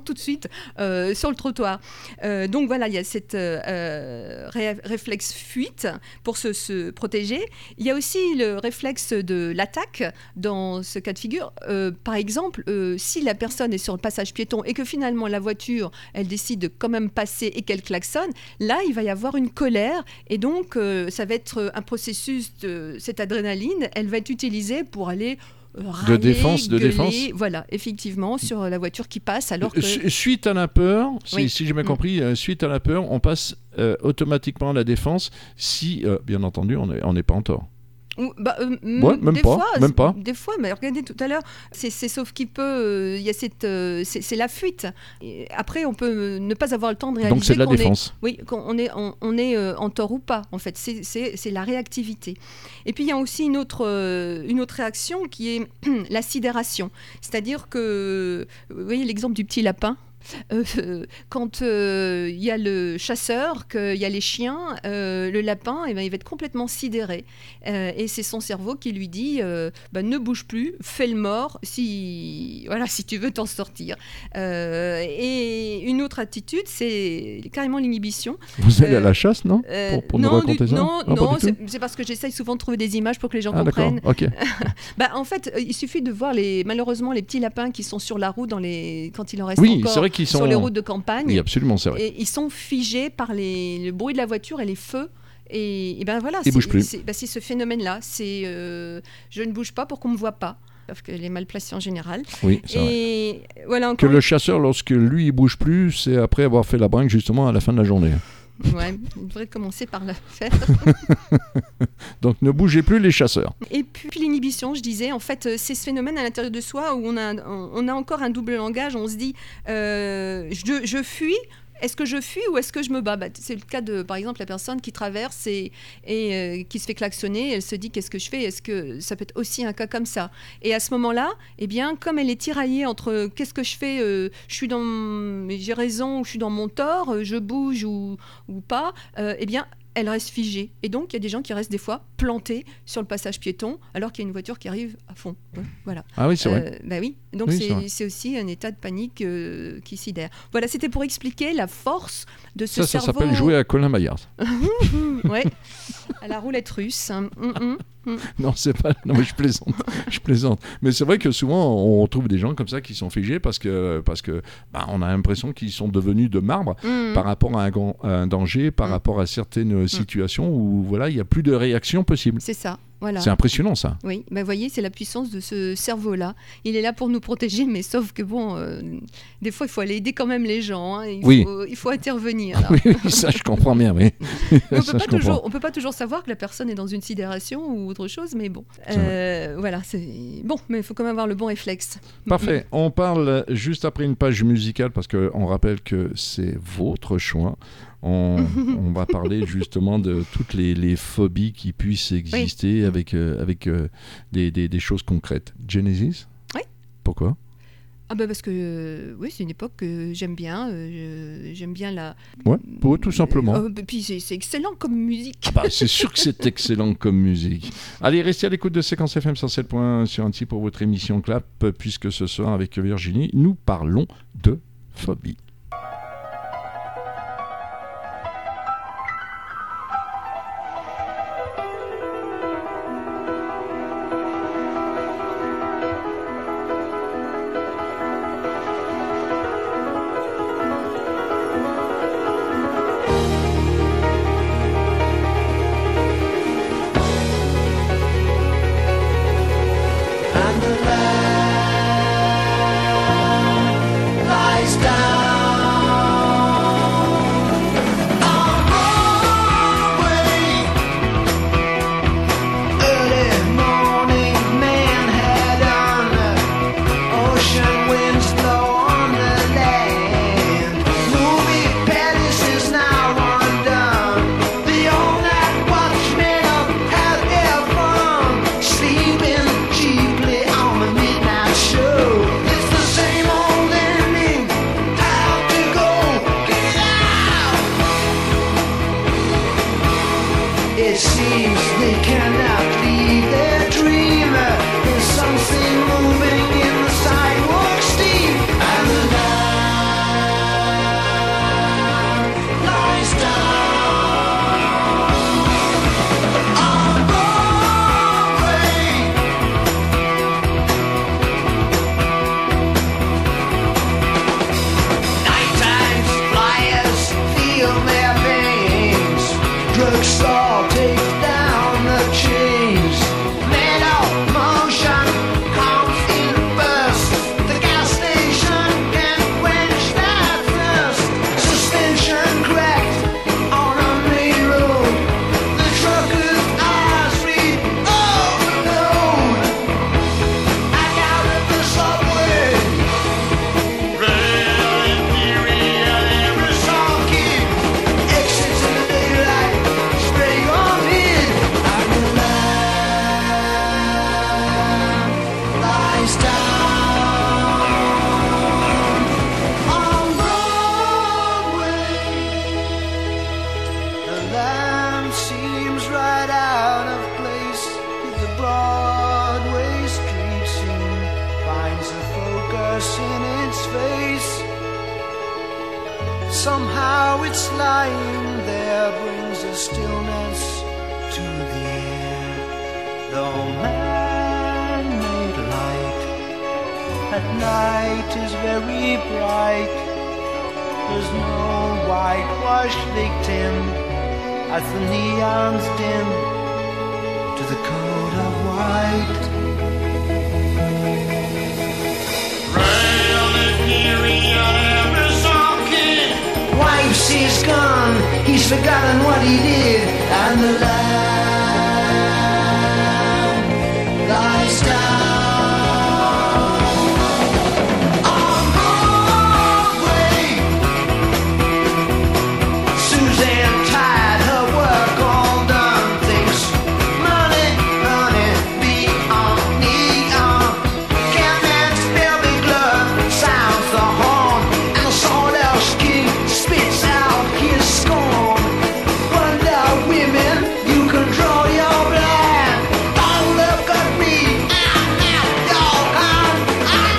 S3: tout de suite euh, sur le trottoir. Euh, donc voilà, il y a cette euh, ré- réflexe fuite pour se, se protéger. Il y a aussi le réflexe de l'attaque dans ce cas de figure. Euh, par exemple, euh, si la personne est sur le passage piéton et que finalement la voiture, elle décide de quand même passer et qu'elle klaxonne, là, il va y avoir une colère et donc euh, ça va être un processus de cette adrénaline, elle va être utilisée pour aller euh, râler,
S2: De défense, de
S3: gueuler,
S2: défense.
S3: voilà, effectivement, sur la voiture qui passe alors que...
S2: Su- Suite à la peur, si,
S3: Oui.
S2: si j'ai bien
S3: Mm.
S2: compris, euh, suite à la peur, on passe euh, automatiquement à la défense si, euh, bien entendu, on n'est on n'est pas en tort.
S3: Ou- bah, euh, m-
S2: Ouais, même
S3: des
S2: pas,
S3: fois,
S2: même pas.
S3: Des fois, mais regardez tout à l'heure, c'est, c'est sauf qu'il peut, euh, il y a cette, euh, c'est, c'est la fuite. Et après, on peut ne pas avoir le temps de réaliser
S2: Donc c'est de la
S3: qu'on est,
S2: défense.
S3: oui, qu'on est, on, on est euh, en tort ou pas. En fait, c'est, c'est, c'est la réactivité. Et puis il y a aussi une autre, euh, une autre réaction qui est la sidération. C'est-à-dire que, vous voyez l'exemple du petit lapin. Euh, quand il euh, y a le chasseur, qu'il y a les chiens, euh, le lapin, eh ben, il va être complètement sidéré. Euh, et c'est son cerveau qui lui dit euh, bah, ne bouge plus, fais le mort si, voilà, si tu veux t'en sortir. Euh, et une autre attitude, c'est carrément l'inhibition.
S2: Vous allez
S3: Euh,
S2: à la chasse, non
S3: Euh,
S2: Pour, pour nous
S3: non,
S2: raconter
S3: du-
S2: ça
S3: non,
S2: pas
S3: non,
S2: du tout
S3: c'est, c'est parce que j'essaye souvent de trouver des images pour que les gens
S2: Ah d'accord,
S3: comprennent.
S2: ok.
S3: Bah, en fait, euh, il suffit de voir les, malheureusement les petits lapins qui sont sur la route dans les, quand il en reste
S2: Oui,
S3: encore
S2: c'est vrai qu'ils sont...
S3: sur les routes de campagne.
S2: Oui, absolument, c'est vrai.
S3: Et ils sont figés par les, le bruit de la voiture et les feux. Et, et ben voilà,
S2: Ils
S3: c'est,
S2: bougent plus.
S3: c'est, ben c'est ce phénomène-là. C'est euh, je ne bouge pas pour qu'on me voit pas, parce qu'elle est mal placée en général.
S2: Oui, c'est vrai.
S3: Et voilà
S2: Que
S3: encore.
S2: le chasseur, lorsque lui, il bouge plus, c'est après avoir fait la brinque justement à la fin de la journée.
S3: Ouais, il devrait commencer par la faire.
S2: Donc ne bougez plus les chasseurs.
S3: Et puis l'inhibition, je disais, en fait, euh, c'est ce phénomène à l'intérieur de soi où on a, on on a encore un double langage. On se dit, euh, je, je fuis. Est-ce que je fuis ou est-ce que je me bats? Bah, c'est le cas de, par exemple, la personne qui traverse et, et euh, qui se fait klaxonner. Elle se dit, qu'est-ce que je fais? Est-ce que ça peut être aussi un cas comme ça? Et à ce moment-là, eh bien, comme elle est tiraillée entre euh, qu'est-ce que je fais? euh, Je suis dans, j'ai raison ou je suis dans mon tort? euh, Je bouge ou, ou pas? euh, Eh bien, elle reste figée. Et donc, il y a des gens qui restent des fois plantés sur le passage piéton alors qu'il y a une voiture qui arrive à fond. Ouais, voilà.
S2: Ah oui, c'est vrai.
S3: Euh, bah oui, donc
S2: Oui,
S3: c'est,
S2: c'est vrai.
S3: c'est aussi un état de panique euh, qui sidère. Voilà, c'était pour expliquer la force de ce
S2: Ça, ça
S3: cerveau.
S2: s'appelle jouer à Colin Maillard.
S3: Ouais, à la roulette russe. Hum, hum.
S2: Non, c'est pas. Non, mais je plaisante. Je plaisante. Mais c'est vrai que souvent, on trouve des gens comme ça qui sont figés parce que, parce que, bah, on a l'impression qu'ils sont devenus de marbre
S3: Hum.
S2: par rapport à un, grand- à un danger, par
S3: Mm.
S2: rapport à certaines situations où, voilà, il y a plus de réaction possible.
S3: C'est ça, voilà.
S2: C'est impressionnant, ça.
S3: Oui, bah, vous voyez, c'est la puissance de ce cerveau-là. Il est là pour nous protéger, mais sauf que bon, euh, des fois, il faut aller aider quand même les gens. hein. Il,
S2: Oui.
S3: faut, il faut intervenir. là.
S2: Oui, oui, ça, je comprends bien, oui.
S3: Mais on
S2: Ça,
S3: peut
S2: je
S3: pas toujours,
S2: comprends.
S3: on peut pas toujours savoir que la personne est dans une sidération ou autre chose, mais bon,
S2: C'est
S3: Euh, voilà, c'est bon, mais il faut quand même avoir le bon réflexe.
S2: Parfait. On parle juste après une page musicale parce qu'on rappelle que c'est votre choix. On, on va parler justement de toutes les, les phobies qui puissent exister avec, euh, avec euh, des, des- des choses concrètes. Genesis?
S3: Oui.
S2: Pourquoi?
S3: Ah bah parce que euh, oui, c'est une époque que j'aime bien. euh, je- j'aime bien la.
S2: Ouais, pour- tout simplement.
S3: Euh, puis c'est, c'est excellent comme musique.
S2: Bah, c'est sûr que c'est excellent comme musique. Allez, restez à l'écoute de Séquence F M cent sept point sur Annecy pour votre émission Clap, puisque ce soir, avec Virginie, nous parlons de phobie.
S6: And the land lies down. focus in its face. Somehow it's lying there, brings a stillness to the air. Though man-made light at night is very bright, there's no whitewashed victim as the neons dim to the code of white. Wife is gone, he's forgotten what he did, and the lamb lies down. On Broadway, Suzanne tired, her work all done, thinks money, money, beyond neon. Catman's velvet glove sounds the horn, and the Sawdust King spits out his scorn. Wonder women, you can draw your blood. Don't look at me, I'm not your kind. I'm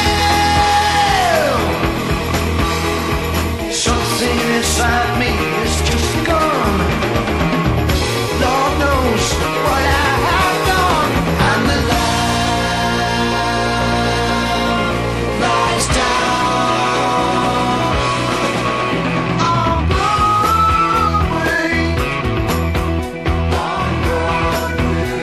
S6: real. Something inside me is just gone. Lord knows what I have done. And the lamb lies down on Broadway, on Broadway,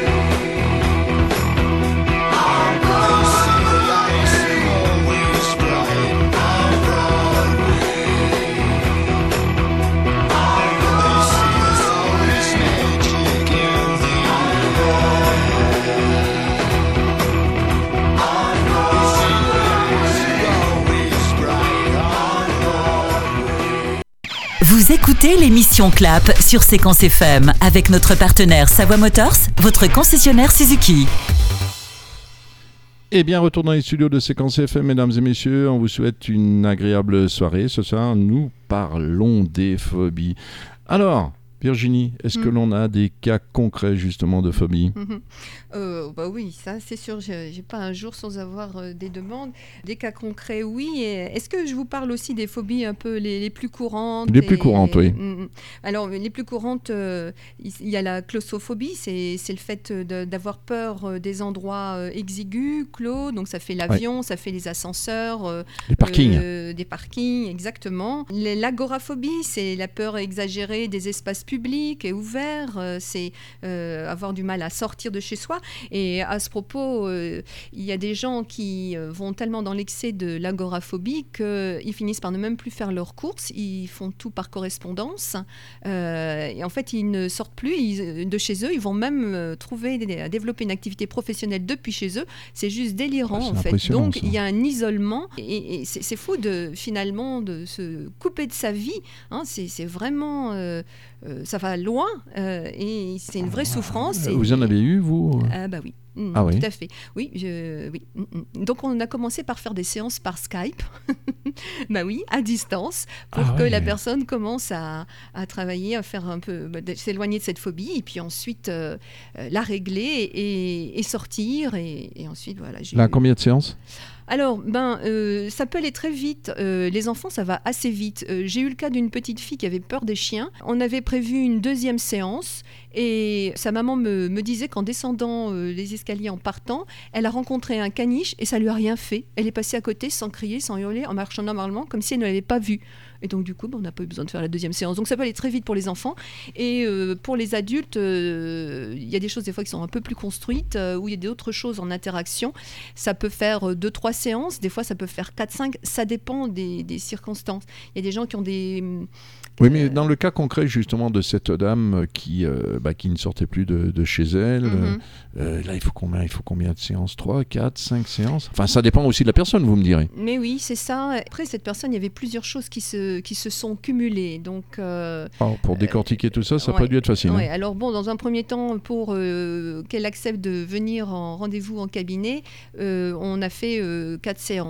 S6: on Broadway, always bright on Broadway, on Broadway, there's always magic in the on Broadway, on Broadway, always bright on Broadway.
S1: Vous écoutez l'émission Clap sur Séquence F M avec notre partenaire Savoie Motors, votre concessionnaire Suzuki.
S2: Eh bien, retour dans les studios de Séquence F M, mesdames et messieurs. On vous souhaite une agréable soirée. Ce soir, nous parlons des phobies. Alors, Virginie, est-ce que
S3: Mm.
S2: l'on a des cas concrets justement de phobie ?
S3: Mhm. Euh, bah oui, ça c'est sûr. J'ai j'ai pas un jour sans avoir euh, des demandes, des cas concrets. Oui. Et est-ce que je vous parle aussi des phobies un peu les, les plus courantes
S2: Les plus
S3: et-
S2: courantes, oui.
S3: Mhm. Alors les plus courantes, euh, il il y a la claustrophobie, c'est c'est le fait de- d'avoir peur euh, des endroits euh, exigus, clos. Donc ça fait l'avion, ça fait les ascenseurs. euh,
S2: Les parkings.
S3: euh, des parkings, exactement. Les- L'agoraphobie, c'est la peur exagérée des espaces publics et ouverts. euh, c'est euh, avoir du mal à sortir de chez soi. Et à ce propos, euh, il y a des gens qui euh, vont tellement dans l'excès de l'agoraphobie qu'ils finissent par ne même plus faire leurs courses. Ils font tout par correspondance. Euh, et en fait, ils ne sortent plus ils- de chez eux. Ils vont même euh, trouver, des- développer une activité professionnelle depuis chez eux. C'est juste délirant,
S2: Ah, c'est
S3: en fait.
S2: impressionnant,
S3: Donc,
S2: ça.
S3: il y a un isolement. Et, et c'est c'est fou, de, finalement, de se couper de sa vie. Hein. C'est c'est vraiment... euh, euh, ça va loin. euh, et c'est une vraie souffrance. Et-
S2: Vous en avez eu, vous ?
S3: Ah bah oui. Mm,
S2: Ah oui.
S3: tout à fait. Oui, je, oui. Mm, mm. Donc on a commencé par faire des séances par Skype, bah oui, à distance, pour
S2: Ah
S3: que
S2: ouais.
S3: la personne commence à, à travailler, à faire un peu, bah, de- s'éloigner de cette phobie, et puis ensuite euh, euh, la régler et, et sortir, et, et ensuite voilà. j'ai
S2: Là,
S3: eu-
S2: combien de séances ?
S3: alors, ben, euh, ça peut aller très vite. Euh, les enfants, ça va assez vite. Euh, j'ai eu le cas d'une petite fille qui avait peur des chiens. On avait prévu une deuxième séance et sa maman me, me disait qu'en descendant euh, les escaliers en partant, elle a rencontré un caniche et ça lui a rien fait. Elle est passée à côté sans crier, sans hurler, en marchant normalement, comme si elle ne l'avait pas vu. Et donc, du coup, ben, on n'a pas eu besoin de faire la deuxième séance. Donc, ça peut aller très vite pour les enfants. Et euh, pour les adultes, euh, il y a des choses des fois qui sont un peu plus construites, euh, où il y a d'autres choses en interaction. Ça peut faire deux trois séances. Des fois, ça peut faire quatre cinq. Ça dépend des, des circonstances. Il y a des gens qui ont des...
S2: Oui, mais
S3: Euh,
S2: dans le cas concret justement de cette dame qui, euh, bah, qui ne sortait plus de, de chez elle,
S3: Mhm.
S2: euh, là il faut combien, il faut combien de séances ? trois, quatre, cinq séances ? Enfin, ça dépend aussi de la personne, vous me direz.
S3: Mais oui, c'est ça. Après, cette personne, il y avait plusieurs choses qui se, qui se sont cumulées. Donc, euh,
S2: Alors, pour décortiquer tout ça, ça n'a
S3: ouais.
S2: pas dû être facile.
S3: ouais,
S2: hein.
S3: alors bon, dans un premier temps, pour euh, qu'elle accepte de venir en rendez-vous en cabinet, euh, on a fait euh, quatre séances.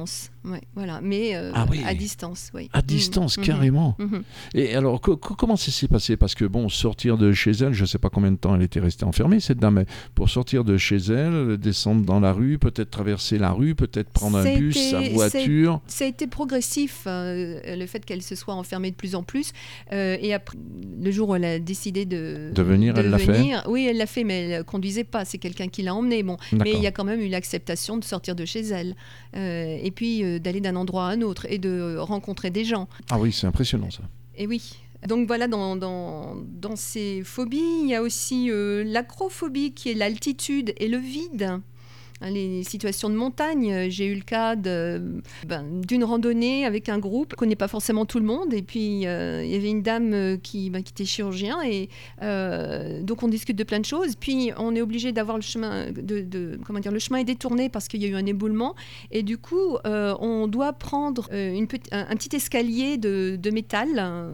S3: Ouais, voilà, mais euh,
S2: Ah oui.
S3: à distance, oui.
S2: À distance,
S3: Mhm,
S2: carrément.
S3: mhm.
S2: Et alors, co- co- comment ça s'est passé? Parce que, bon, sortir de chez elle, je ne sais pas combien de temps elle était restée enfermée, cette dame, mais pour sortir de chez elle, descendre dans la rue, peut-être traverser la rue, peut-être prendre
S3: Ça
S2: un
S3: a
S2: bus,
S3: été-
S2: sa
S3: ça a-
S2: voiture.
S3: Ça a été progressif, euh, le fait qu'elle se soit enfermée de plus en plus. Euh, et après, le jour où elle a décidé de,
S2: De venir, elle l'a fait
S3: venir, oui, elle l'a fait, mais elle ne conduisait pas. C'est quelqu'un qui l'a emmenée. Bon, mais
S2: D'accord.
S3: il y a quand même eu l'acceptation de sortir de chez elle. Euh, et puis euh, d'aller d'un endroit à un autre et de rencontrer des gens.
S2: Ah oui, c'est impressionnant, ça.
S3: Et oui. Donc voilà, dans, dans, dans ces phobies, il y a aussi euh, l'acrophobie qui est l'altitude et le vide. Hein, Les situations de montagne, euh, j'ai eu le cas de, ben, d'une randonnée avec un groupe. Je ne connais pas forcément tout le monde. Et puis, euh, il y avait une dame euh, qui, ben, qui était chirurgien. Et euh, donc, on discute de plein de choses. Puis, on est obligé d'avoir le chemin, de, de- comment dire, le chemin est détourné parce qu'il y a eu un éboulement. Et du coup, euh, on doit prendre euh, une petit- un, un petit escalier de, de métal. euh,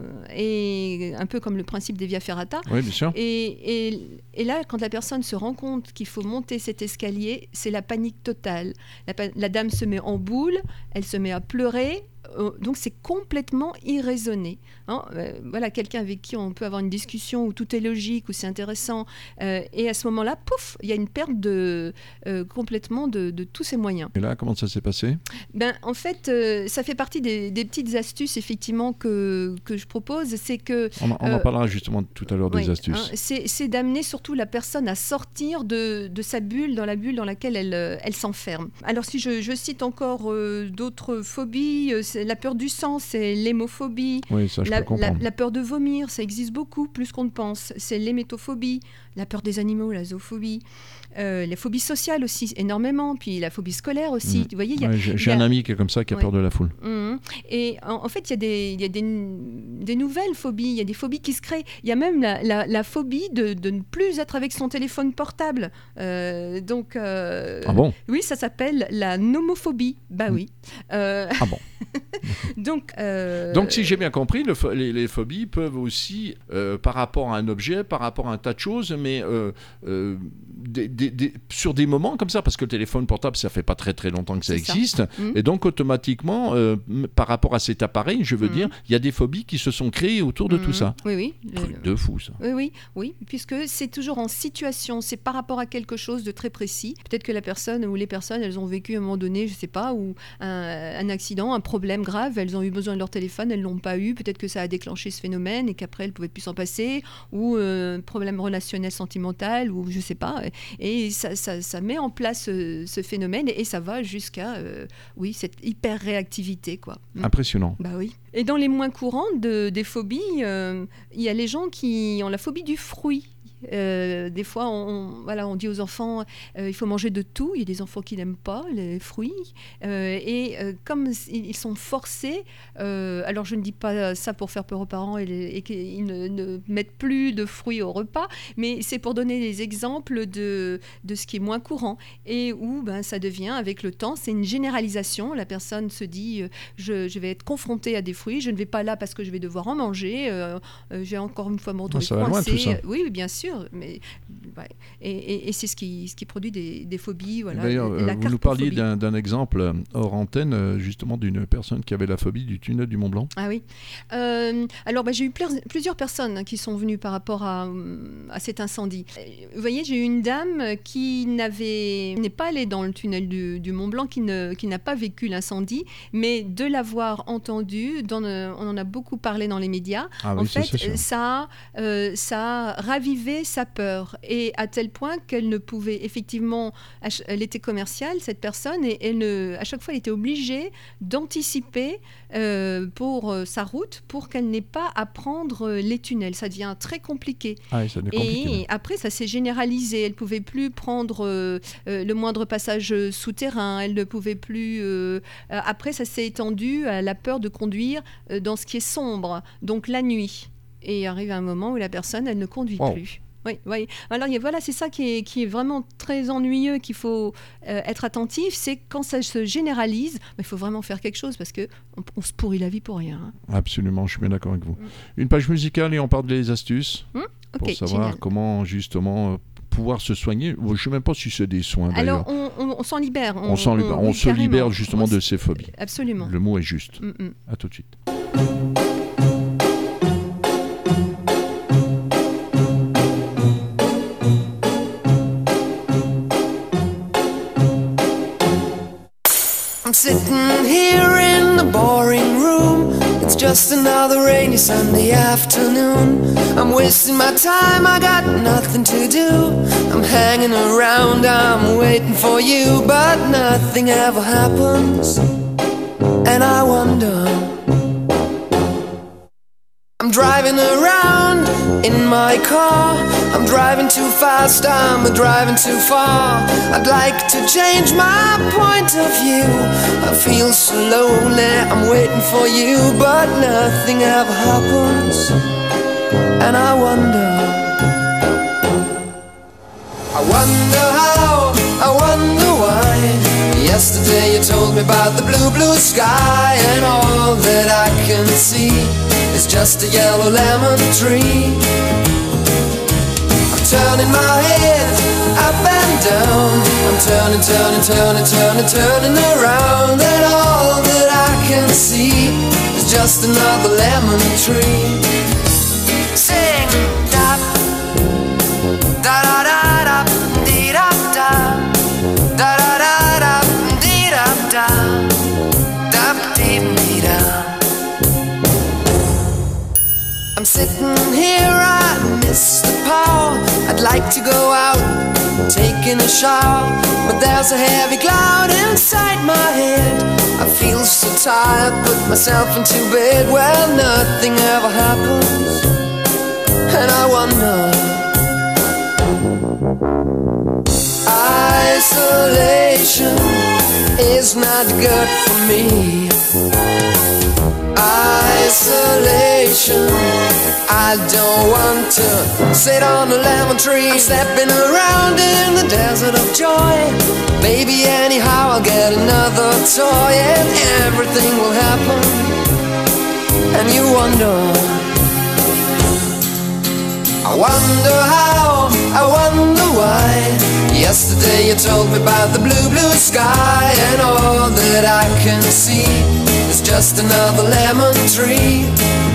S3: et un peu comme le principe des Via Ferrata.
S2: Oui, bien sûr.
S3: Et, et- et là, quand la personne se rend compte qu'il faut monter cet escalier, c'est la panique totale. La, pa- la dame se met en boule, elle se met à pleurer. euh, Donc c'est complètement irraisonné. Hein. Euh, voilà, quelqu'un avec qui on peut avoir une discussion où tout est logique, où c'est intéressant. euh, et à ce moment-là, pouf, il y a une perte de, euh, complètement de, de tous ses moyens.
S2: Et là, comment ça s'est passé?
S3: Ben, en fait, euh, ça fait partie des, des petites astuces effectivement que, que je propose. C'est que
S2: On, en- on en
S3: Euh,
S2: parlera justement tout à l'heure des
S3: oui,
S2: astuces.
S3: hein, c'est c'est d'amener surtout la personne à sortir de, de sa bulle, dans la bulle dans laquelle elle, euh, elle s'enferme. Alors si je, je cite encore euh, d'autres phobies, euh, c'est la peur du sang, c'est l'hémophobie.
S2: Oui, ça, je
S3: La,
S2: peux
S3: la-
S2: comprendre.
S3: la peur de vomir, ça existe beaucoup, plus qu'on ne pense. C'est l'hémétophobie, la peur des animaux, la zoophobie. Euh, les phobies sociales aussi, énormément. Puis la phobie scolaire aussi.
S2: Mhm.
S3: Vous voyez, il y a,
S2: Ouais, j'ai
S3: il
S2: j'ai
S3: y a-
S2: un ami qui est comme ça, qui a
S3: Ouais.
S2: peur de la foule.
S3: Mhm. Et en, en fait, il y a, des, il y a des, des nouvelles phobies, il y a des phobies qui se créent. Il y a même la, la- la phobie de, de ne plus être avec son téléphone portable. Euh, donc, euh,
S2: Ah bon?
S3: oui, ça s'appelle la nomophobie. Bah oui. Euh,
S2: Ah bon.
S3: donc, euh,
S2: Donc, si j'ai bien compris, le pho- les, les phobies peuvent aussi, euh, par rapport à un objet, par rapport à un tas de choses, mais euh, euh, des- des- des- sur des moments comme ça, parce que le téléphone portable, ça fait pas très très longtemps que ça
S3: C'est ça.
S2: existe,
S3: Mhm.
S2: et donc automatiquement, euh, m- par rapport à cet appareil, je veux
S3: Mhm.
S2: dire, il y a des phobies qui se sont créées autour de tout
S3: Mhm.
S2: ça.
S3: Oui, oui. Le-
S2: Truc de fou, ça.
S3: Oui, oui, oui, puisque c'est toujours en situation, c'est par rapport à quelque chose de très précis. Peut-être que la personne ou les personnes, elles ont vécu à un moment donné, je sais pas, ou un, un accident, un problème grave, elles ont eu besoin de leur téléphone, elles l'ont pas eu. Peut-être que ça a déclenché ce phénomène et qu'après elles pouvaient plus s'en passer, ou euh, problème relationnel sentimental, ou je sais pas. Et ça, ça, ça met en place euh, ce phénomène et ça va jusqu'à, euh, oui, cette hyper réactivité, quoi. Mm.
S2: Impressionnant.
S3: Bah oui. Et dans les moins courantes de- des phobies, euh, il y a les gens qui ont la phobie du fruit. Euh, des fois, on, voilà, on dit aux enfants, euh, il faut manger de tout. Il y a des enfants qui n'aiment pas les fruits. Euh, et euh, comme ils ils sont forcés, euh, alors je ne dis pas ça pour faire peur aux parents et, les- et qu'ils ne, ne mettent plus de fruits au repas, mais c'est pour donner des exemples de, de ce qui est moins courant et où ben, ça devient, avec le temps, c'est une généralisation. La personne se dit, euh, je, je vais être confrontée à des fruits, je ne vais pas là parce que je vais devoir en manger, euh, euh, je vais encore une fois me retrouver
S2: Ah, ça va loin,
S3: coincée.
S2: tout ça.
S3: Oui, oui, bien sûr. Mais, ouais. et, et- et c'est ce qui, ce qui produit des, des phobies. Voilà,
S2: D'ailleurs,
S3: la
S2: euh, vous nous parliez
S3: carpophobie.
S2: d'un d'un exemple euh, hors antenne, euh, justement, d'une personne qui avait la phobie du tunnel du Mont Blanc.
S3: Ah oui. Euh, alors, bah, j'ai eu pleur- plusieurs personnes hein, qui sont venues par rapport à, hum, à cet incendie. Euh, Vous voyez, j'ai eu une dame qui n'avait, n'est pas allée dans le tunnel du, du Mont Blanc, qui, ne, qui n'a pas vécu l'incendie, mais de l'avoir entendu, dans le- on en a beaucoup parlé dans les médias.
S2: Ah
S3: En
S2: oui, ça,
S3: fait,
S2: c'est sûr.
S3: ça, a, euh, ça a ravivé sa peur, et à tel point qu'elle ne pouvait effectivement, ach- elle était commerciale cette personne, et elle ne, à chaque fois elle était obligée d'anticiper euh, pour euh, sa route pour qu'elle n'ait pas à prendre euh, les tunnels. Ça devient très compliqué.
S2: Ah oui, ça devient compliqué.
S3: Et après, ça s'est généralisé. Elle pouvait plus prendre euh, euh, le moindre passage euh, souterrain. Elle ne pouvait plus. euh, euh, après, ça s'est étendu à la peur de conduire euh, dans ce qui est sombre, donc la nuit. Et il arrive un moment où la personne, elle ne conduit
S2: Wow.
S3: plus. Oui, oui. Alors il y a- voilà, c'est ça qui est, qui est vraiment très ennuyeux, qu'il faut euh, être attentif. C'est quand ça se généralise, il faut vraiment faire quelque chose parce que on, on se pourrit la vie pour rien. hein.
S2: Absolument, je suis bien d'accord avec vous. Une page musicale et on parle des astuces
S3: Ok,
S2: pour savoir
S3: génial.
S2: comment justement euh, pouvoir se soigner. Je ne sais même pas si c'est des soins
S3: Alors,
S2: d'ailleurs.
S3: on, on- on s'en libère.
S2: On, s'en libère- on
S3: oui,
S2: se
S3: carrément.
S2: libère justement
S3: On
S2: de
S3: s-
S2: ces phobies.
S3: Absolument.
S2: Le mot est juste.
S3: Mm, mm.
S2: À tout de suite.
S6: I'm sitting here in the boring room. It's just another rainy Sunday afternoon. I'm wasting my time, I got nothing to do. I'm hanging around, I'm waiting for you, but nothing ever happens. And I wonder, I'm driving around in my car. I'm driving too fast, I'm driving too far. I'd like to change my point of view. I feel so lonely, I'm waiting for you, but nothing ever happens. And I wonder, I wonder how, I wonder why. Yesterday you told me about the blue, blue sky, and all that I can see is just a yellow lemon tree. I'm turning my head up and down. I'm turning, turning, turning, turning, turning around, and all that I can see is just another lemon tree. Sing, da, da da da da, dee da da, da da da da, dee da da, da dee dee da. I'm sitting here, I miss the power. I'd like to go out, taking a shower, but there's a heavy cloud inside my head. I feel so tired, put myself into bed where nothing ever happens. And I wonder, isolation is not good for me. Isolation, I don't want to sit on a lemon tree. I'm stepping around in the desert of joy. Baby, anyhow I'll get another toy, and everything will happen. And you wonder, I wonder how, I wonder why. Yesterday you told me about the blue, blue sky, and all that I can see is just another lemon tree.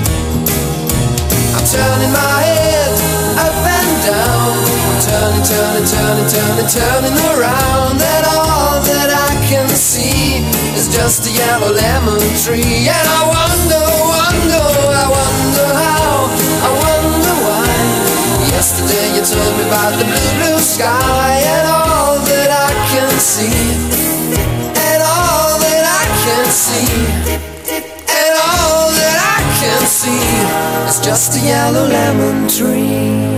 S6: I'm turning my head up and down. I'm turning, turning, turning, turning, turning around, and all that I can see is just a yellow lemon tree. And I wonder, wonder, I wonder how, I wonder why. Yesterday you told me about the blue, blue sky, and all that I can see, and all that I can see, and all that I can see is just a yellow lemon tree.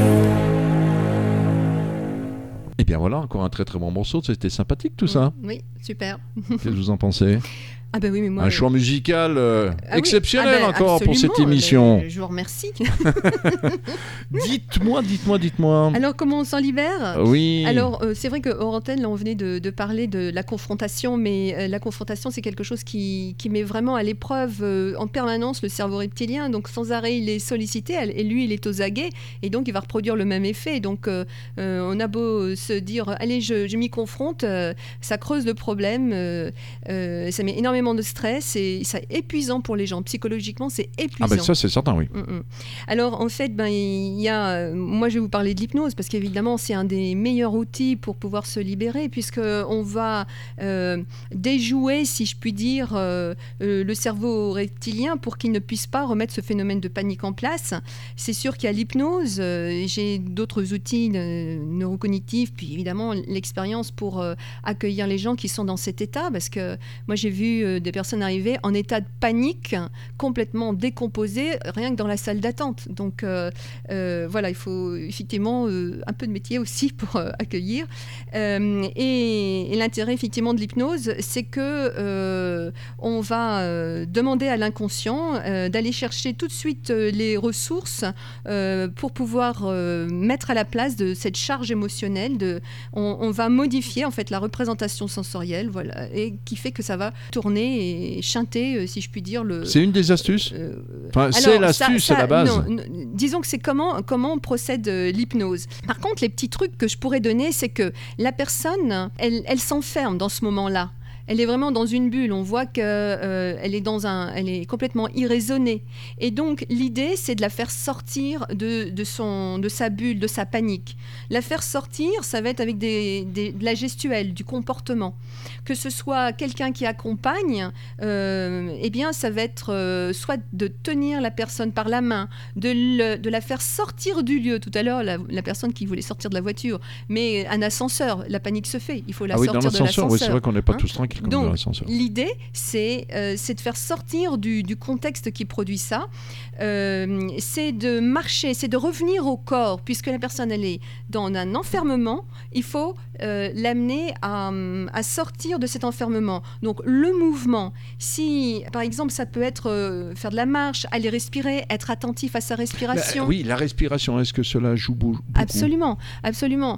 S2: Et bien voilà, encore un très très bon morceau. C'était sympathique tout ça.
S3: Oui, super.
S2: Qu'est-ce que vous en pensez?
S3: Ah ben oui, mais moi...
S2: Un choix musical euh,
S3: Ah oui,
S2: exceptionnel
S3: ah ben,
S2: encore pour cette
S3: absolument,
S2: émission.
S3: ben, je vous remercie.
S2: Dites-moi, dites-moi, dites-moi.
S3: Alors, comment on s'en libère?
S2: Oui.
S3: Alors, euh, c'est vrai que hors antenne, là, on venait de, de parler de la confrontation, mais euh, la confrontation, c'est quelque chose qui, qui met vraiment à l'épreuve euh, en permanence le cerveau reptilien. Donc, sans arrêt, il est sollicité, elle- et lui, il est aux aguets, et donc il va reproduire le même effet. Donc, euh, euh, on a beau se dire, allez, je, je m'y confronte, euh, ça creuse le problème, euh, euh, ça met énormément de stress, et c'est épuisant pour les gens. Psychologiquement, c'est
S2: Ah
S3: épuisant.
S2: ben ça c'est certain, oui.
S3: Mm, mm. Alors en fait, ben, il y a, euh, moi je vais vous parler de l'hypnose parce qu'évidemment c'est un des meilleurs outils pour pouvoir se libérer, puisque on va euh, déjouer, si je puis dire, euh, euh, le cerveau reptilien pour qu'il ne puisse pas remettre ce phénomène de panique en place. C'est sûr qu'il y a l'hypnose, euh, j'ai d'autres outils euh, neurocognitifs, puis évidemment l'expérience pour euh, accueillir les gens qui sont dans cet état, parce que moi j'ai vu euh, des personnes arriver en état de panique, complètement décomposées, rien que dans la salle d'attente. Donc euh, euh, voilà, il faut effectivement euh, un peu de métier aussi pour euh, accueillir. Euh, et, et l'intérêt effectivement de l'hypnose, c'est que euh, on va euh, demander à l'inconscient euh, d'aller chercher tout de suite euh, les ressources euh, pour pouvoir euh, mettre à la place de cette charge émotionnelle. De, on, on va modifier en fait la représentation sensorielle, voilà, et qui fait que ça va tourner tourner et chanter, euh, si je puis dire. Le,
S2: C'est une des astuces
S3: euh,
S2: Enfin, c'est
S3: alors,
S2: l'astuce,
S3: ça-
S2: c'est la
S3: ça-
S2: base.
S3: non, non, disons que c'est comment, comment procède euh, l'hypnose. Par contre, les petits trucs que je pourrais donner, c'est que la personne, elle, elle s'enferme dans ce moment-là. Elle est vraiment dans une bulle. On voit qu'elle euh, est dans un, elle est complètement irraisonnée. Et donc l'idée, c'est de la faire sortir de, de son, de sa bulle, de sa panique. La faire sortir, ça va être avec des, des- de la gestuelle, du comportement. Que ce soit quelqu'un qui accompagne, euh, eh bien, ça va être euh, soit de tenir la personne par la main, de, le- de la faire sortir du lieu. Tout à l'heure, la, la personne qui voulait sortir de la voiture, mais un ascenseur, la panique se fait. Il faut la
S2: Ah oui, dans
S3: sortir de
S2: l'ascenseur, oui,
S3: l'ascenseur.
S2: c'est vrai qu'on n'est pas
S3: Hein.
S2: tous tranquilles comme dans
S3: Donc,
S2: l'ascenseur.
S3: l'idée, c'est euh, c'est de faire sortir du, du contexte qui produit ça. Euh, c'est de marcher, c'est de revenir au corps, puisque la personne, elle est dans un enfermement. Il faut euh, l'amener à, à sortir de cet enfermement. Donc, le mouvement, si, par exemple, ça peut être euh, faire de la marche, aller respirer, être attentif à sa respiration.
S2: Bah, oui, la respiration, est-ce que cela joue bou- beaucoup
S3: Absolument, absolument.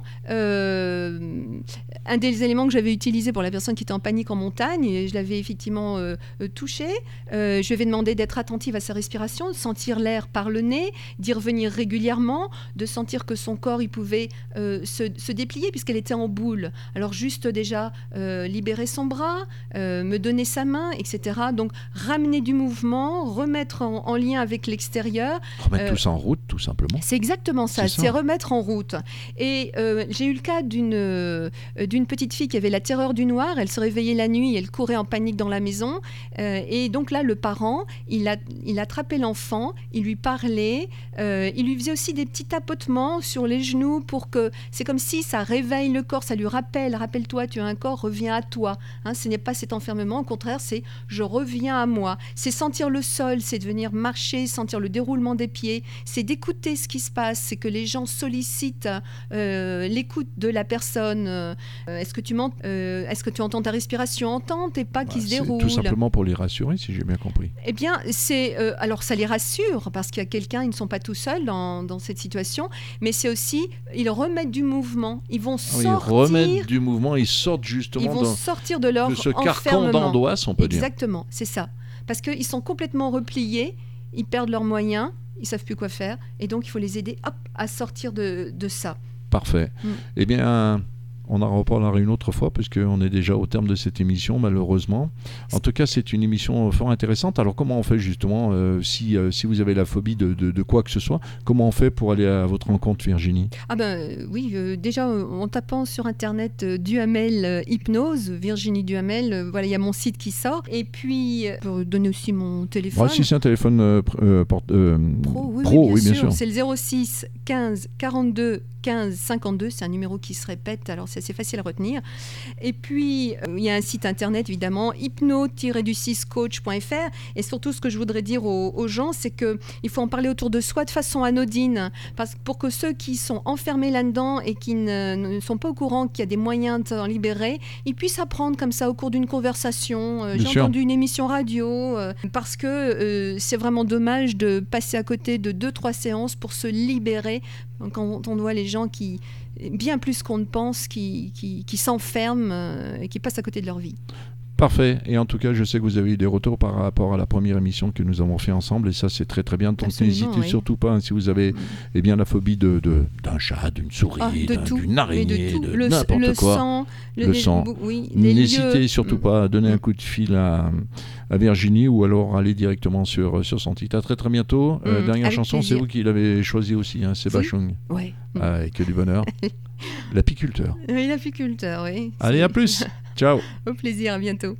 S3: Euh, un des éléments que j'avais utilisé pour la personne qui était en panique en montagne, et je l'avais effectivement euh, euh, touché. Euh, je lui avais demandé d'être attentive à sa respiration, de sentir l'air par le nez, d'y revenir régulièrement, de sentir que son corps il pouvait euh, se, se déplier puisqu'elle était en boule. Alors juste déjà euh, libérer son bras, euh, me donner sa main, et cetera. Donc ramener du mouvement, remettre en, en lien avec l'extérieur.
S2: Remettre
S3: euh,
S2: tout ça en route, tout simplement.
S3: C'est exactement ça,
S2: C'est ça.
S3: c'est remettre en route. Et euh, j'ai eu le cas d'une euh, d'une petite fille qui avait la terreur du noir. Elle se réveillait la nuit, elle courait en panique dans la maison. Euh, et donc là, le parent, il a il attrapait l'enfant, il lui parlait, euh, il lui faisait aussi des petits tapotements sur les genoux pour que c'est comme si ça réveille le corps, ça lui rappelle, rappelle-toi, tu as un corps, reviens à toi. Hein, ce n'est pas cet enfermement, au contraire, c'est je reviens à moi. C'est sentir le sol, c'est de venir marcher, sentir le déroulement des pieds, c'est d'écouter ce qui se passe, c'est que les gens sollicitent euh, l'écoute de la personne. Euh, est-ce que tu m'ent- euh, est-ce que tu entends ta respiration, entends tes pas qui
S2: Bah,
S3: se
S2: c'est
S3: déroulent.
S2: tout simplement pour les rassurer, si j'ai bien compris.
S3: Eh bien, c'est euh, alors ça les rassure parce qu'il y a quelqu'un, ils ne sont pas tout seuls dans, dans cette situation, mais c'est aussi ils remettent du mouvement, ils vont
S2: Ah oui,
S3: sortir,
S2: remettre du mouvement, ils sortent
S3: ils
S2: justement
S3: vont
S2: dans,
S3: sortir de leur
S2: de ce carcan
S3: enfermement.
S2: d'angoisse, on peut dire.
S3: Exactement, c'est ça, parce qu'ils sont complètement repliés, ils perdent leurs moyens, ils savent plus quoi faire, et donc il faut les aider, hop, à sortir de, de ça.
S2: Parfait.
S3: Mm.
S2: Eh bien, on en reparlera une autre fois, puisqu'on est déjà au terme de cette émission, malheureusement. En tout cas, c'est une émission fort intéressante. Alors, comment on fait justement, euh, si, euh, si vous avez la phobie de, de, de quoi que ce soit, comment on fait pour aller à votre rencontre, Virginie ?
S3: Ah ben euh, oui, euh, déjà euh, en tapant sur internet euh, Duhamel euh, hypnose, Virginie Duhamel, euh, voilà, il y a mon site qui sort. Et puis, euh, pour donner aussi mon téléphone.
S2: Ouais, si c'est un téléphone euh, pr- euh, porte- euh,
S3: Pro, oui,
S2: pro,
S3: oui, bien, sûr.
S2: sûr.
S3: C'est le zéro six quinze quarante-deux quinze cinquante-deux. C'est un numéro qui se répète, alors c'est assez facile à retenir. Et puis, euh, il y a un site internet, évidemment, hypno du six coach point f r. Et surtout, ce que je voudrais dire aux, aux gens, c'est qu'il faut en parler autour de soi de façon anodine. Parce que pour que ceux qui sont enfermés là-dedans et qui ne, ne sont pas au courant qu'il y a des moyens de s'en libérer, ils puissent apprendre comme ça au cours d'une conversation. Euh,
S2: Bien
S3: J'ai
S2: sûr.
S3: entendu une émission radio, euh, parce que euh, c'est vraiment dommage de passer à côté de deux, trois séances pour se libérer quand on voit les gens qui, bien plus qu'on ne pense, qui, qui, qui s'enferment euh, et qui passent à côté de leur vie.
S2: Parfait. Et en tout cas, je sais que vous avez eu des retours par rapport à la première émission que nous avons fait ensemble, et ça, c'est très très bien. Donc,
S3: Absolument,
S2: n'hésitez
S3: oui.
S2: surtout pas, hein, si vous avez eh bien, la phobie de, de- d'un chat, d'une souris,
S3: Ah, de
S2: d'un-
S3: tout,
S2: d'une
S3: mais
S2: araignée,
S3: de, tout.
S2: de,
S3: le,
S2: n'importe
S3: le
S2: quoi.
S3: sang,
S2: Le
S3: les-
S2: sang.
S3: oui, les
S2: N'hésitez
S3: lieux.
S2: surtout
S3: Mm.
S2: pas à donner un
S3: Mm.
S2: coup de fil à, à Virginie, ou alors aller directement sur, sur son titre. À très très bientôt. Euh,
S3: Mm,
S2: dernière
S3: avec
S2: chanson, c'est
S3: plaisir.
S2: vous qui l'avez choisi aussi, hein, c'est
S3: Oui.
S2: Bachung.
S3: Ouais. Mm.
S2: Ah, et que du bonheur. L'apiculteur.
S3: Oui, l'apiculteur, oui.
S2: Allez,
S3: C'est-
S2: à plus. Ciao.
S3: Au plaisir, à bientôt.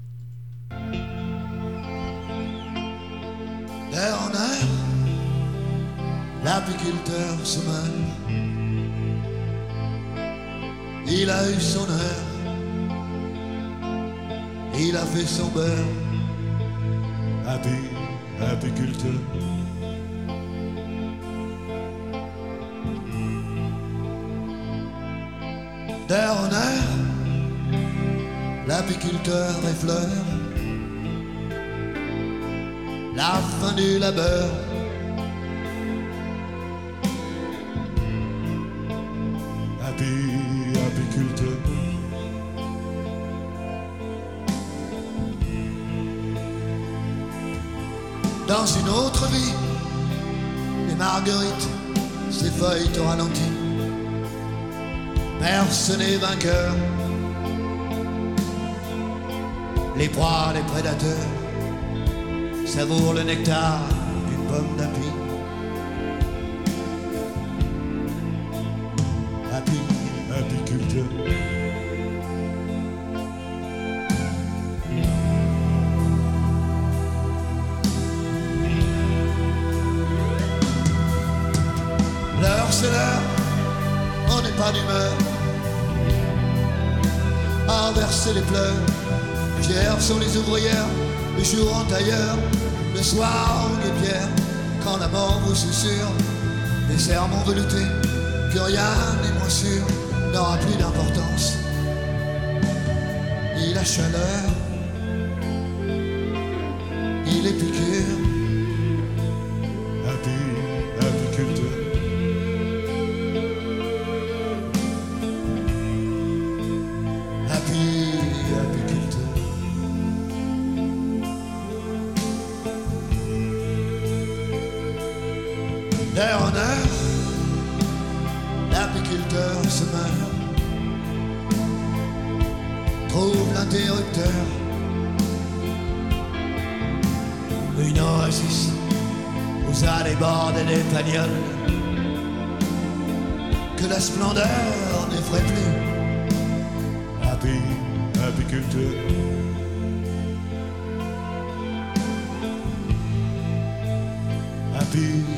S7: D'heure en heure, l'apiculteur se meurt. Il a eu son heure, il a fait son beurre. Api, apiculteur. D'heure en heure, l'apiculteur effleure la fin du labeur. Api, apiculteur. dans une autre vie, les marguerites, ces feuilles au ralenti. Personne n'est vainqueur. Les proies, les prédateurs savourent le nectar d'une pomme d'api. Happy, apiculteur. L'heure c'est l'heure, on n'est pas d'humeur à verser les pleurs. Fiers sont les ouvrières, le jour en tailleur, le soir en guépière, quand la mort vous susurre des sermons veloutés, que rien n'est moins sûr, n'aura plus d'importance, ni la chaleur, ni les piqûres. Happy, apiculteur. Happy, apiculteur. D'heure en heure, l'apiculteur se meurt, trouve l'interrupteur, une oasis où ça déborde des pagnoles, que la splendeur n'effraie plus. Happy, apiculteur. Happy,